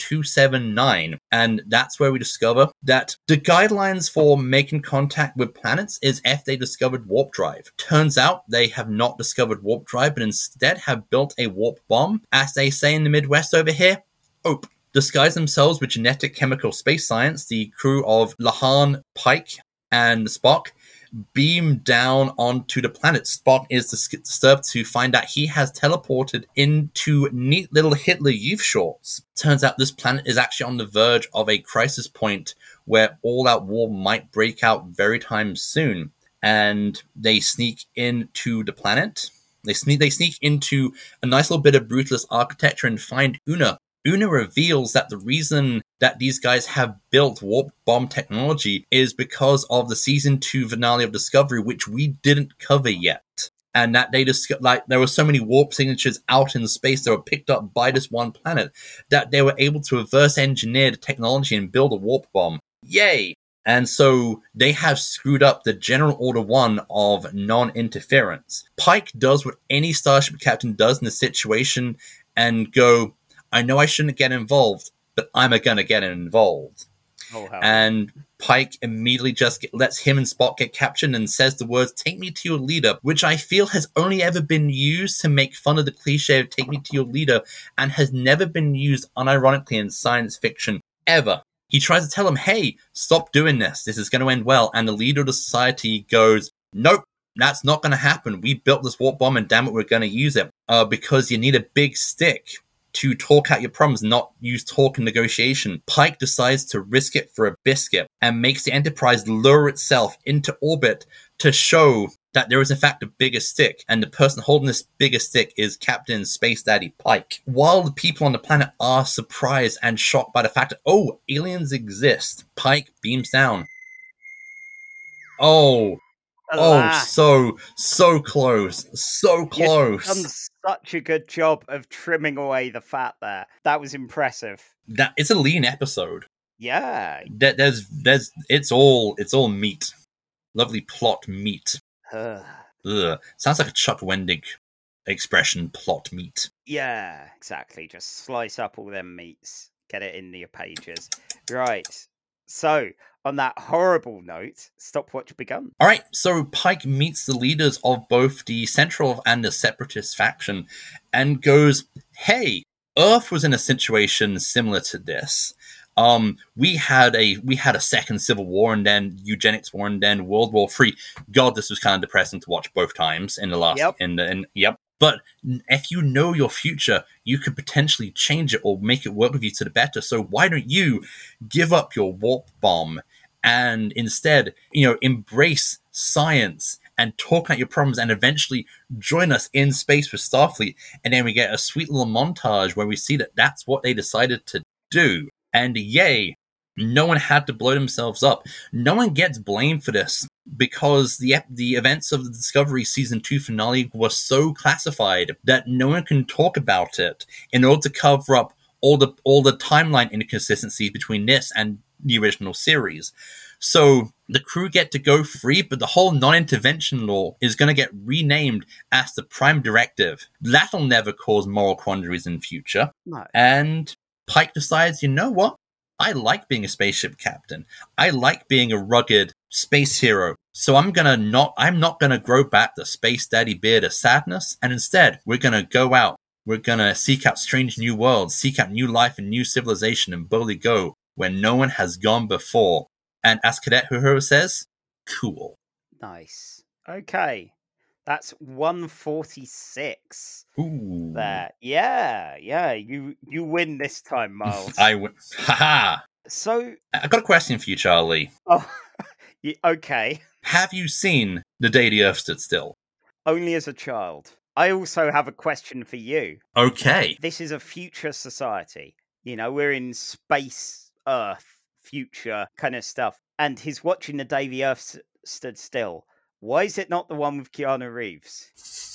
279, and that's where we discover that the guidelines for making contact with planets is if they discovered warp drive. Turns out they have not discovered warp drive, but instead have built a warp bomb, as they say in the Midwest over here, OPE. Disguise themselves with genetic chemical space science, the crew of Lahan, Pike, and Spock beam down onto the planet. Spock is disturbed to find out he has teleported into neat little Hitler Youth shorts. Turns out this planet is actually on the verge of a crisis point where all-out war might break out very time soon. And they sneak into the planet. They sneak into a nice little bit of brutalist architecture and find Una. Una reveals that the reason that these guys have built warp bomb technology is because of the season 2 finale of Discovery, which we didn't cover yet. And that they there were so many warp signatures out in space that were picked up by this one planet that they were able to reverse engineer the technology and build a warp bomb. Yay! And so they have screwed up the General Order 1 of non-interference. Pike does what any Starship captain does in this situation and go, I know I shouldn't get involved, but I'm gonna get involved. Oh, and Pike immediately just lets him and Spock get captured and says the words, take me to your leader, which I feel has only ever been used to make fun of the cliche of take me to your leader and has never been used unironically in science fiction, ever. He tries to tell him, hey, stop doing this. This is going to end well. And the leader of the society goes, nope, that's not going to happen. We built this warp bomb and damn it, we're going to use it. Because you need a big stick to talk out your problems, not use talk in negotiation. Pike decides to risk it for a biscuit and makes the Enterprise lure itself into orbit to show that there is in fact a bigger stick, and the person holding this bigger stick is Captain Space Daddy Pike. While the people on the planet are surprised and shocked by the fact that, oh, aliens exist, Pike beams down. Oh, so close. So close. You've done such a good job of trimming away the fat there. That was impressive. That it's a lean episode. Yeah. It's all meat. Lovely plot meat. Ugh. Sounds like a Chuck Wendig expression, plot meat. Yeah, exactly. Just slice up all them meats. Get it in your pages. Right. So, on that horrible note, stopwatch begun. All right, so Pike meets the leaders of both the Central and the Separatist faction and goes, hey, Earth was in a situation similar to this. We had a second Civil War and then eugenics war and then World War III. God, this was kind of depressing to watch both times in the last. Yep. But if you know your future, you could potentially change it or make it work with you to the better. So why don't you give up your warp bomb and instead, embrace science and talk out your problems and eventually join us in space with Starfleet. And then we get a sweet little montage where we see that that's what they decided to do. And yay, no one had to blow themselves up. No one gets blamed for this because the events of the Discovery Season 2 finale were so classified that no one can talk about it in order to cover up all the timeline inconsistencies between this and the original series. So the crew get to go free, but the whole non-intervention law is going to get renamed as the Prime Directive. That'll never cause moral quandaries in future. No. And Pike decides, you know what? I like being a spaceship captain. I like being a rugged space hero. So I'm not gonna grow back the space daddy beard of sadness, and instead we're gonna go out. We're gonna seek out strange new worlds, seek out new life and new civilization, and boldly go where no one has gone before. And as Cadet Uhura says, cool. Nice. Okay. That's 146. Ooh. There. Yeah. You win this time, Miles. I win. Haha. So I got a question for you, Charlie. Oh, okay. Have you seen The Day the Earth Stood Still? Only as a child. I also have a question for you. Okay. This is a future society. You know, we're in space, Earth, future kind of stuff. And he's watching The Day the Earth Stood Still. Why is it not the one with Keanu Reeves?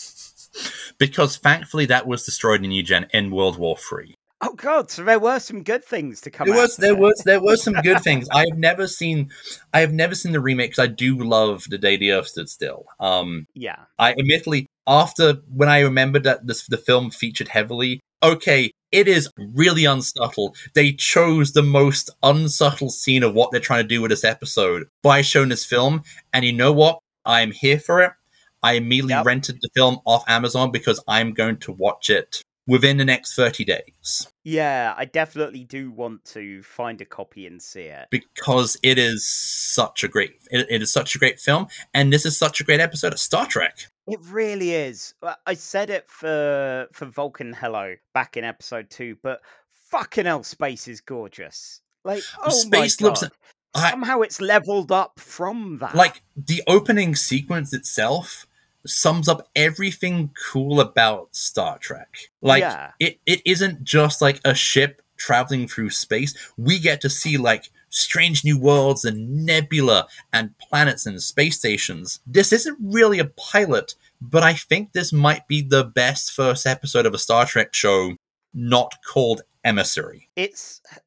Because thankfully that was destroyed in World War III. Oh God! So there were some good things to come. There were some good things. I have never seen the remake because I do love The Day the Earth Stood Still. Yeah. I admittedly, after when I remembered that the film featured heavily, okay, it is really unsubtle. They chose the most unsubtle scene of what they're trying to do with this episode by showing this film, and you know what? I'm here for it. I immediately rented the film off Amazon because I'm going to watch it within the next 30 days. Yeah, I definitely do want to find a copy and see it. Because it is such a great film, and this is such a great episode of Star Trek. It really is. I said it for Vulcan Hello back in episode 2, but fucking hell, space is gorgeous. Like, oh space my God. looks... Somehow it's leveled up from that. Like, the opening sequence itself sums up everything cool about Star Trek. Like, it isn't just like a ship traveling through space. We get to see like strange new worlds and nebula and planets and space stations. This isn't really a pilot, but I think this might be the best first episode of a Star Trek show not called Emissary. It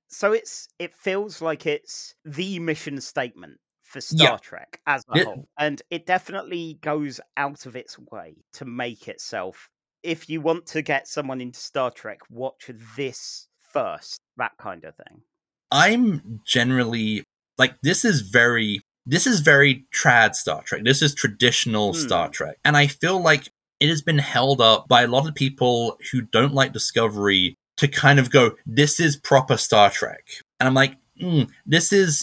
feels like it's the mission statement for Star Trek as a whole. And it definitely goes out of its way to make itself. If you want to get someone into Star Trek, watch this first, that kind of thing. I'm generally like, this is very trad Star Trek. This is traditional Star Trek. And I feel like it has been held up by a lot of people who don't like Discovery to kind of go, this is proper Star Trek. And I'm like, this is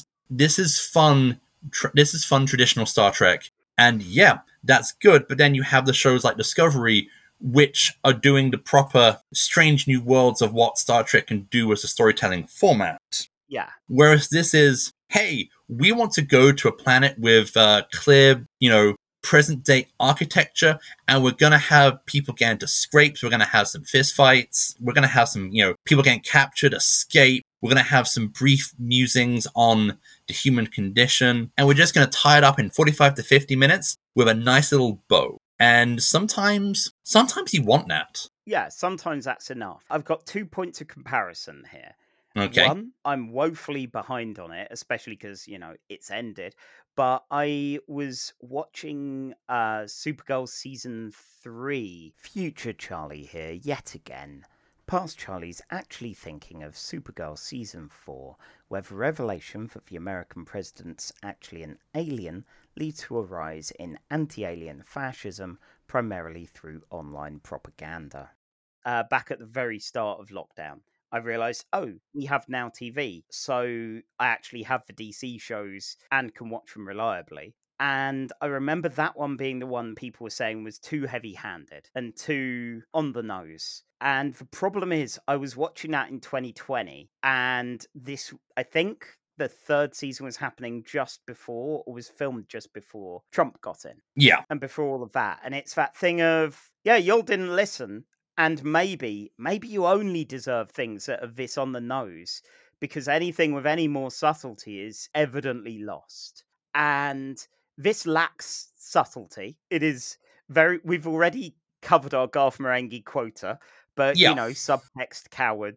fun. This is fun traditional Star Trek. And yeah, that's good. But then you have the shows like Discovery, which are doing the proper strange new worlds of what Star Trek can do as a storytelling format. Yeah. Whereas this is, hey, we want to go to a planet with clear, present day architecture, and we're going to have people get into scrapes. We're going to have some fist fights. We're going to have some, people getting captured, escape. We're going to have some brief musings on the human condition. And we're just going to tie it up in 45 to 50 minutes with a nice little bow. And sometimes you want that. Yeah, sometimes that's enough. I've got 2 points of comparison here. Okay. One, I'm woefully behind on it, especially because, it's ended. But I was watching Supergirl Season 3. Future Charlie here, yet again. Past Charlie's actually thinking of Supergirl Season 4, where the revelation that the American president's actually an alien leads to a rise in anti-alien fascism, primarily through online propaganda. Back at the very start of lockdown, I realised, we have Now TV, so I actually have the DC shows and can watch them reliably. And I remember that one being the one people were saying was too heavy-handed and too on the nose. And the problem is, I was watching that in 2020, and I think the third season was happening just before, or was filmed just before Trump got in. Yeah. And before all of that. And it's that thing of, y'all didn't listen. And maybe you only deserve things that are this on the nose, because anything with any more subtlety is evidently lost. And this lacks subtlety. It is we've already covered our Garth Marenghi quota, but, subtext cowards.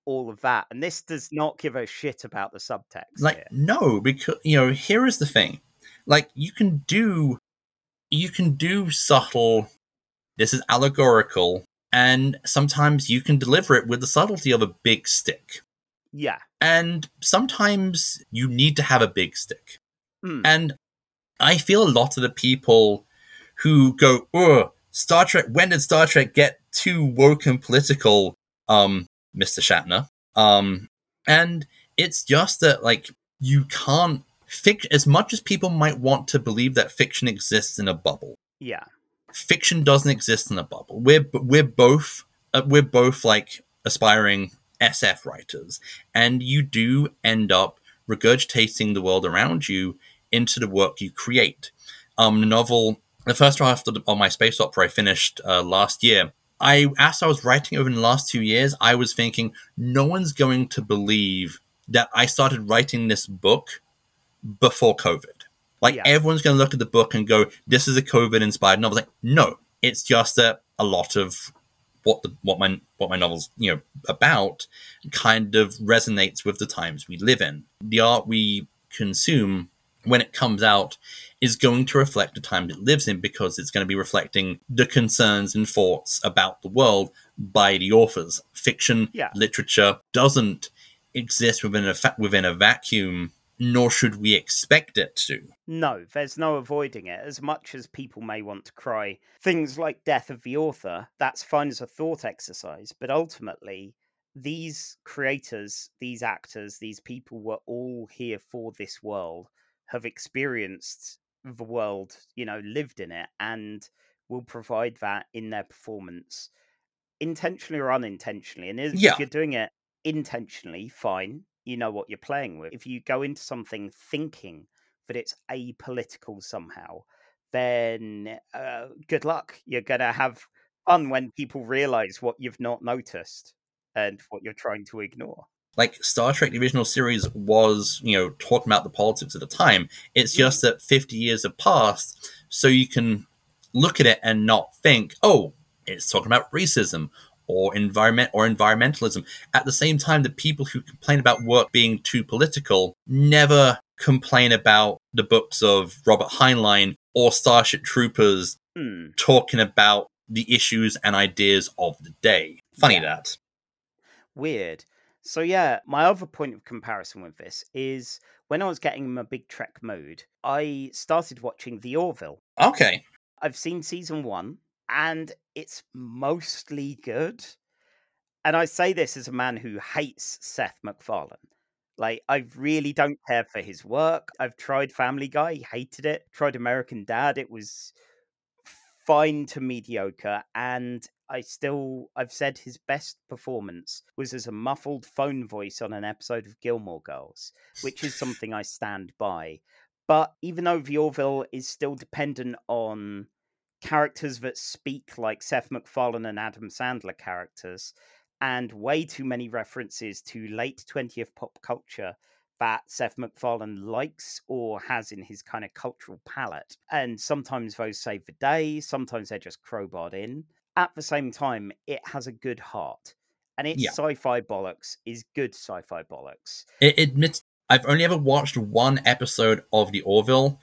all of that. And this does not give a shit about the subtext Like, here. no, because, here is the thing. Like, you can do subtle, this is allegorical, and sometimes you can deliver it with the subtlety of a big stick. Yeah. And sometimes you need to have a big stick. Mm. And I feel a lot of the people who go, "Oh, Star Trek, when did Star Trek get too woke and political, Mr. Shatner?" And it's just that, like, you can't as much as people might want to believe that fiction exists in a bubble. Yeah. Fiction doesn't exist in a bubble. We're both like aspiring SF writers, and you do end up regurgitating the world around you into the work you create. The first draft of my space opera I finished last year. As I was writing over the last 2 years, I was thinking, no one's going to believe that I started writing this book before COVID. Like, everyone's going to look at the book and go, this is a COVID-inspired novel. Like, no, it's just that a lot of what my novel's about kind of resonates with the times we live in. The art we consume when it comes out is going to reflect the time it lives in, because it's going to be reflecting the concerns and thoughts about the world by the authors. Fiction, literature doesn't exist within a vacuum, nor should we expect it to. No, there's no avoiding it. As much as people may want to cry things like death of the author, that's fine as a thought exercise. But ultimately, these creators, these actors, these people were all here for this world, have experienced the world, lived in it, and will provide that in their performance, intentionally or unintentionally. And if you're doing it intentionally, fine, you know what you're playing with. If you go into something thinking that it's apolitical somehow, then good luck. You're going to have fun when people realize what you've not noticed and what you're trying to ignore. Like, Star Trek, the original series, was, talking about the politics at the time. It's just that 50 years have passed, so you can look at it and not think, oh, it's talking about racism or environmentalism. At the same time, the people who complain about work being too political never complain about the books of Robert Heinlein or Starship Troopers talking about the issues and ideas of the day. Funny that. Weird. So yeah, my other point of comparison with this is when I was getting in a big Trek mood, I started watching The Orville. Okay. I've seen season 1, and it's mostly good. And I say this as a man who hates Seth MacFarlane. Like, I really don't care for his work. I've tried Family Guy, hated it. Tried American Dad, it was fine to mediocre. And I've said his best performance was as a muffled phone voice on an episode of Gilmore Girls, which is something I stand by. But even though The Orville is still dependent on characters that speak like Seth MacFarlane and Adam Sandler characters, and way too many references to late 20th pop culture that Seth MacFarlane likes or has in his kind of cultural palette. And sometimes those save the day, sometimes they're just crowbarred in. At the same time, it has a good heart. And its sci-fi bollocks is good sci-fi bollocks. It admits I've only ever watched one episode of The Orville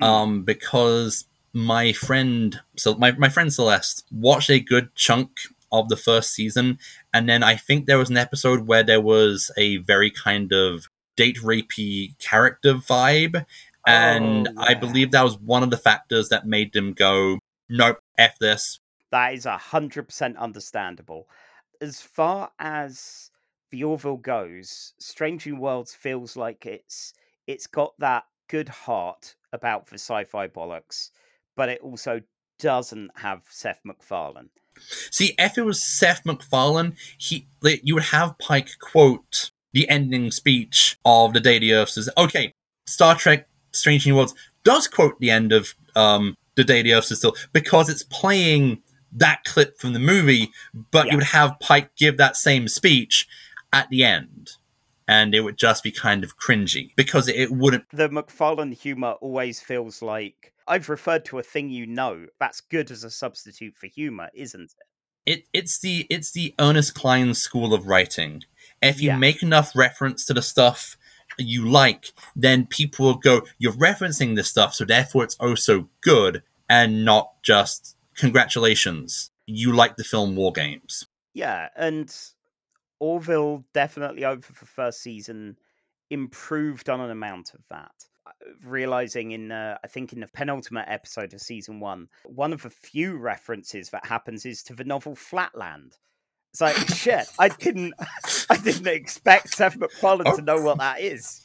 because my friend Celeste watched a good chunk of the first season, and then I think there was an episode where there was a very kind of date rapey character vibe, and I believe that was one of the factors that made them go, nope, F this. That is 100% understandable. As far as The Orville goes, Strange New Worlds feels like it's got that good heart about the sci-fi bollocks, but it also doesn't have Seth MacFarlane. See, if it was Seth MacFarlane, you would have Pike quote the ending speech of The Day the Earth Stood Still. Okay, Star Trek Strange New Worlds does quote the end of The Day the Earth Stood Still because it's playing that clip from the movie, but you would have Pike give that same speech at the end, and it would just be kind of cringy because it wouldn't. The MacFarlane humor always feels like, I've referred to a thing that's good as a substitute for humor, isn't it? it's the Ernest Cline school of writing. If you Yeah. make enough reference to the stuff you like, then people will go, you're referencing this stuff, so therefore it's also good, and not just congratulations, you like the film War Games. Yeah, and Orville definitely over for first season improved on an amount of that. Realizing I think in the penultimate episode of season one of the few references that happens is to the novel Flatland. It's like shit. I didn't expect Seth MacFarlane to know what that is.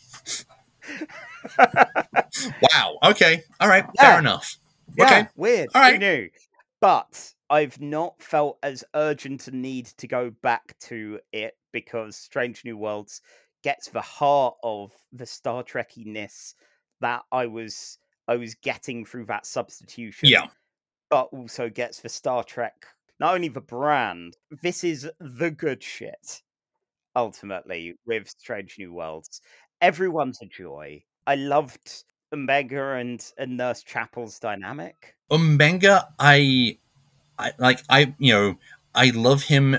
Wow. Okay. All right. Yeah. Fair enough. Yeah, Okay. weird. All Who right. knew? But I've not felt as urgent a need to go back to it because Strange New Worlds gets the heart of the Star Trekkiness that I was getting through that substitution. Yeah. But also gets the Star Trek, not only the brand, this is the good shit, ultimately, with Strange New Worlds. Everyone's a joy. I loved Omega and Nurse Chapel's dynamic. Umenga, I love him.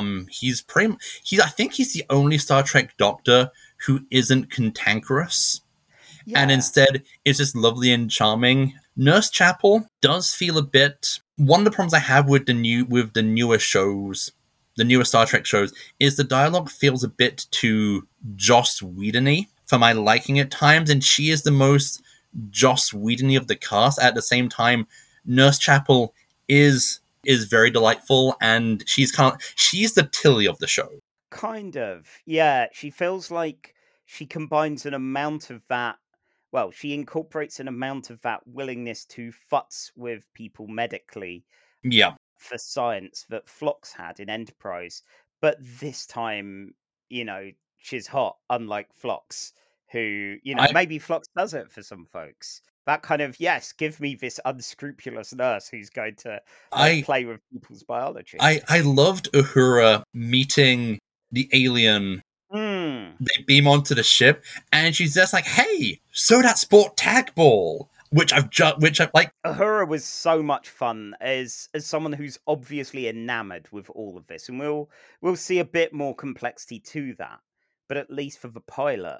I think he's the only Star Trek Doctor who isn't cantankerous. Yeah. And instead is just lovely and charming. Nurse Chapel does feel a bit. One of the problems I have with the newer shows, the newer Star Trek shows, is the dialogue feels a bit too Joss Whedon-y for my liking at times, and she is the most Joss Whedon-y of the cast. At the same time, Nurse Chapel is very delightful, and she's the Tilly of the show. Kind of. Yeah, she feels like she combines an amount of that. Well, she incorporates an amount of that willingness to futz with people medically Yeah. for science that Phlox had in Enterprise. But this time, she's hot, unlike Phlox, who, maybe Phlox does it for some folks. That kind of, yes, give me this unscrupulous nurse who's going to play with people's biology. I loved Uhura meeting the alien. They beam onto the ship, and she's just like, "Hey, so that sport tag ball," which I like. Uhura was so much fun as someone who's obviously enamored with all of this, and we'll see a bit more complexity to that. But at least for the pilot,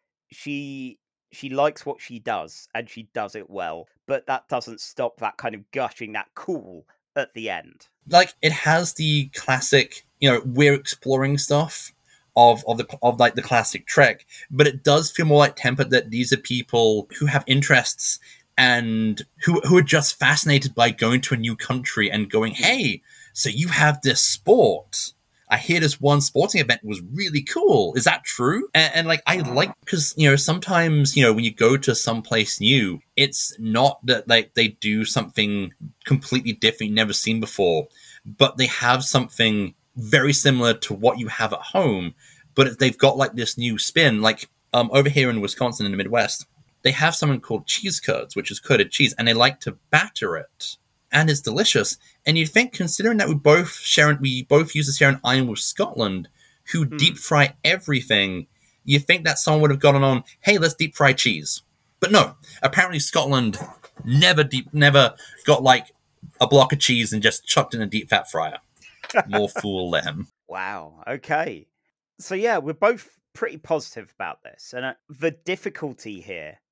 she likes what she does, and she does it well. But that doesn't stop that kind of gushing, that cool at the end. Like, it has the classic, we're exploring stuff of the classic Trek, but it does feel more like tempered that these are people who have interests and who are just fascinated by going to a new country and going, "Hey, so you have this sport. I hear this one sporting event was really cool. Is that true?" And like, I like, because, sometimes, when you go to someplace new, it's not that like they do something completely different you've never seen before, but they have something very similar to what you have at home, but they've got like this new spin. Like, over here in Wisconsin in the Midwest, they have something called cheese curds, which is curded cheese, and they like to batter it. And it's delicious. And you'd think, considering that we both use share an iron with Scotland, who deep fry everything, you think that someone would have gotten on, "Hey, let's deep fry cheese." But no, apparently Scotland never got like a block of cheese and just chucked in a deep fat fryer. More fool them. Wow. Okay. So yeah, we're both pretty positive about this, and the difficulty here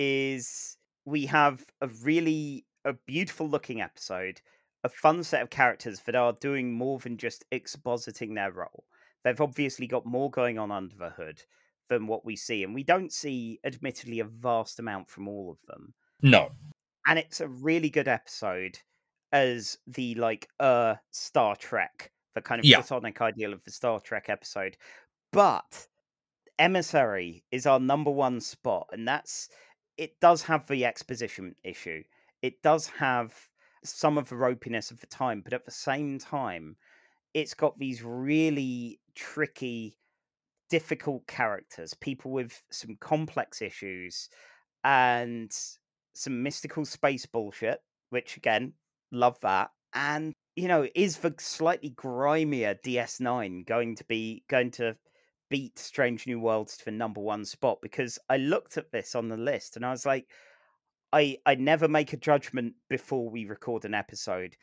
is we have a beautiful looking episode, a fun set of characters that are doing more than just expositing their role. They've obviously got more going on under the hood than what we see, and we don't see, admittedly, a vast amount from all of them. No. And it's a really good episode as the Star Trek, the kind of platonic ideal of the Star Trek episode. But Emissary is our number one spot, and it does have the exposition issue. It does have some of the ropiness of the time, but at the same time, it's got these really tricky, difficult characters, people with some complex issues, and some mystical space bullshit, which again, love that. And, is the slightly grimier DS9 going to beat Strange New Worlds to the number one spot? Because I looked at this on the list and I was like, I never make a judgment before we record an episode.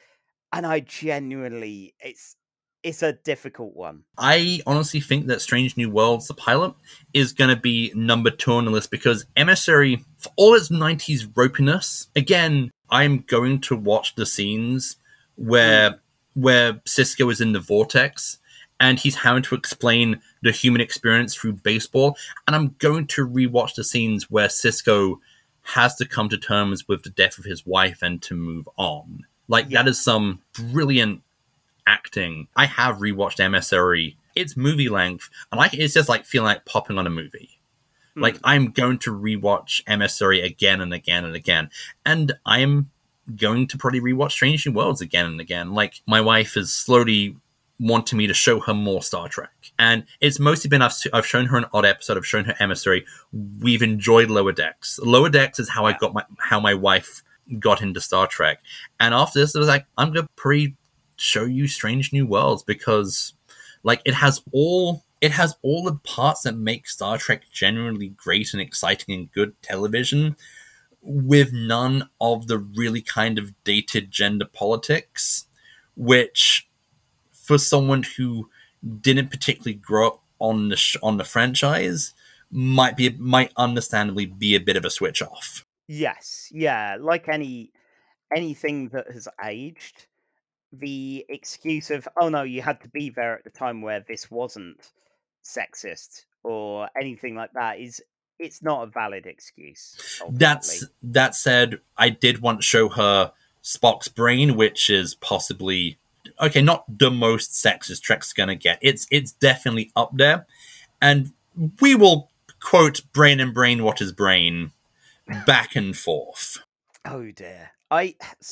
And I genuinely, it's a difficult one. I honestly think that Strange New Worlds, the pilot, is going to be number 2 on the list because Emissary, for all its 90s ropiness, again, I'm going to watch the scenes where Cisco is in the vortex and he's having to explain the human experience through baseball. And I'm going to rewatch the scenes where Cisco has to come to terms with the death of his wife and to move on. Like, that is some brilliant acting. I have rewatched Emissary. It's movie length, and it's just like feeling like popping on a movie. Like, I'm going to rewatch Emissary again and again and again, and I'm going to probably rewatch Strange New Worlds again and again. Like, my wife is slowly wanting me to show her more Star Trek, and it's mostly been I've shown her an odd episode, I've shown her Emissary. We've enjoyed Lower Decks. Lower Decks is how I got my wife got into Star Trek, and after this, it was like, I'm gonna show you Strange New Worlds because, like, it has all the parts that make Star Trek genuinely great and exciting and good television, with none of the really kind of dated gender politics, which, for someone who didn't particularly grow up on the franchise, might understandably be a bit of a switch off. Yes, yeah, like anything that has aged, the excuse of, oh no, you had to be there at the time where this wasn't sexist or anything like that, it's not a valid excuse. That said, I did once show her Spock's brain, which is possibly, okay, not the most sexist Trek's gonna get. It's definitely up there, and we will quote brain and brain what is brain back and forth. Oh dear. I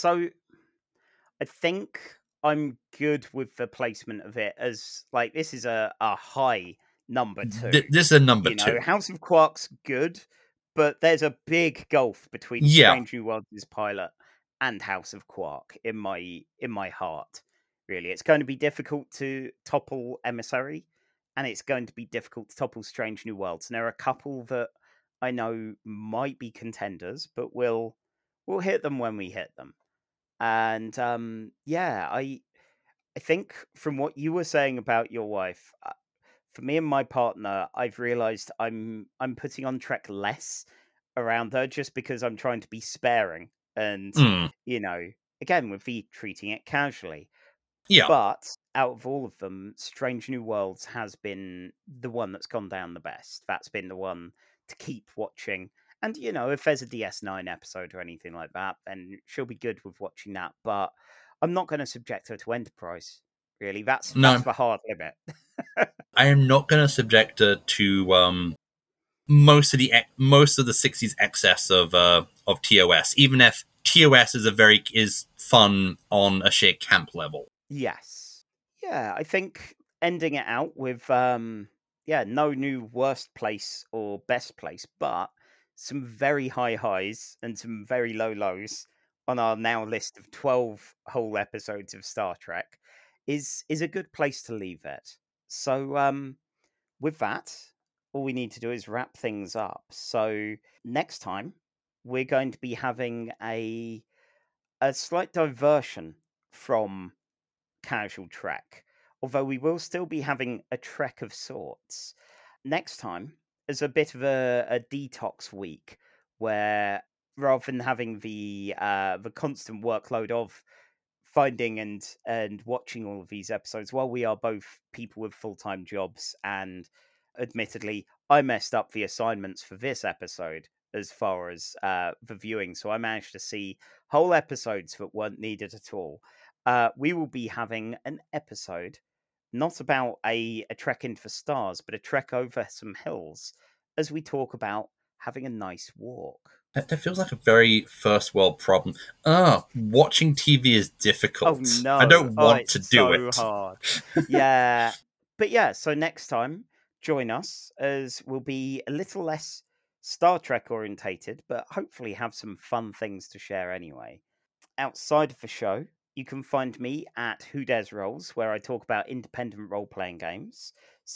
think I'm good with the placement of it as, like, this is a high number 2. This is a number 2. House of Quark's good, but there's a big gulf between Strange New Worlds' pilot and House of Quark in my heart. Really, it's going to be difficult to topple Emissary, and it's going to be difficult to topple Strange New Worlds. And there are a couple that I know might be contenders, but we'll hit them when we hit them. And I think from what you were saying about your wife, for me and my partner, I've realized I'm putting on Trek less around her just because I'm trying to be sparing and again, with the treating it casually. Yeah. But out of all of them, Strange New Worlds has been the one that's gone down the best. That's been the one to keep watching. And, if there's a DS9 episode or anything like that, then she'll be good with watching that. But I'm not going to subject her to Enterprise, really. That's the hard limit. I am not going to subject her to most of the 60s excess of TOS, even if TOS is fun on a sheer camp level. Yes. Yeah, I think ending it out with no new worst place or best place, but some very high highs and some very low lows on our now list of 12 whole episodes of Star Trek is a good place to leave it. So with that, all we need to do is wrap things up. So next time we're going to be having a slight diversion from casual Trek, although we will still be having a Trek of sorts. Next time is a bit of a detox week where, rather than having the constant workload of finding and watching all of these episodes, while we are both people with full-time jobs, and admittedly I messed up the assignments for this episode as far as the viewing, so I managed to see whole episodes that weren't needed at all. We will be having an episode not about a trek into the stars, but a trek over some hills, as we talk about having a nice walk. That feels like a very first world problem. Watching TV is difficult. Oh no, I don't want to do it. So hard. Yeah, but yeah. So next time, join us as we'll be a little less Star Trek orientated, but hopefully have some fun things to share anyway. Outside of the show, you can find me at Who Dares Rolls, where I talk about independent role-playing games,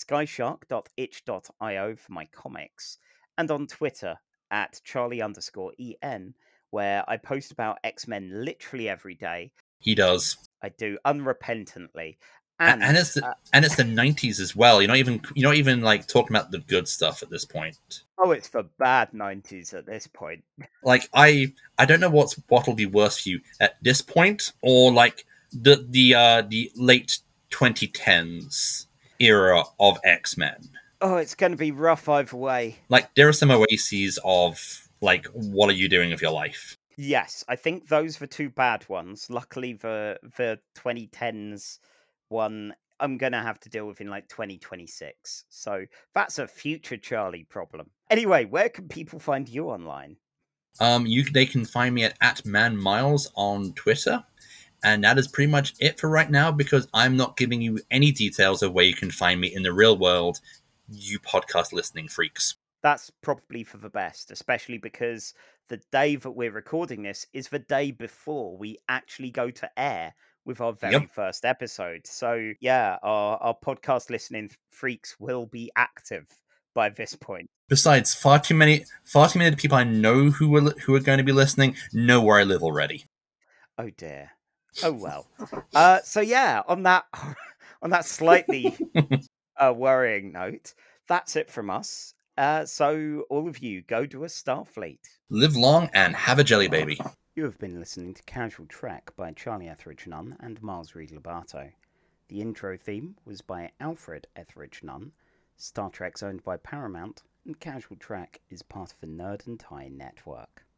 skyshark.itch.io for my comics, and on Twitter at Charlie_EN, where I post about X-Men literally every day, He does. I do, unrepentantly. And And it's the 90s as well. You're not even like talking about the good stuff at this point. oh, it's for bad 90s at this point. Like I don't know what'll be worse for you at this point, or like the late 2010s era of X-Men. Oh, it's going to be rough either way. Like there are some oases of like, what are you doing with your life? Yes, I think those were two bad ones. Luckily, the 2010s one I'm going to have to deal with in like 2026. So that's a future Charlie problem. Anyway, where can people find you online? They can find me at @manmiles on Twitter, and that is pretty much it for right now, because I'm not giving you any details of where you can find me in the real world, you podcast listening freaks. That's probably for the best, especially because the day that we're recording this is the day before we actually go to air with our very first episode. So yeah, our podcast listening freaks will be active by this point. Besides, far too many people I know who are going to be listening know where I live already. Oh dear. Oh well. So yeah, on that slightly worrying note, that's it from us. So all of you, go to a Starfleet. Live long and have a jelly baby. You have been listening to Casual Trek by Charlie Etheridge Nunn and Miles Reed Lobato. The intro theme was by Alfred Etheridge Nunn. Star Trek's owned by Paramount, and Casual Trek is part of the Nerd and Tie network.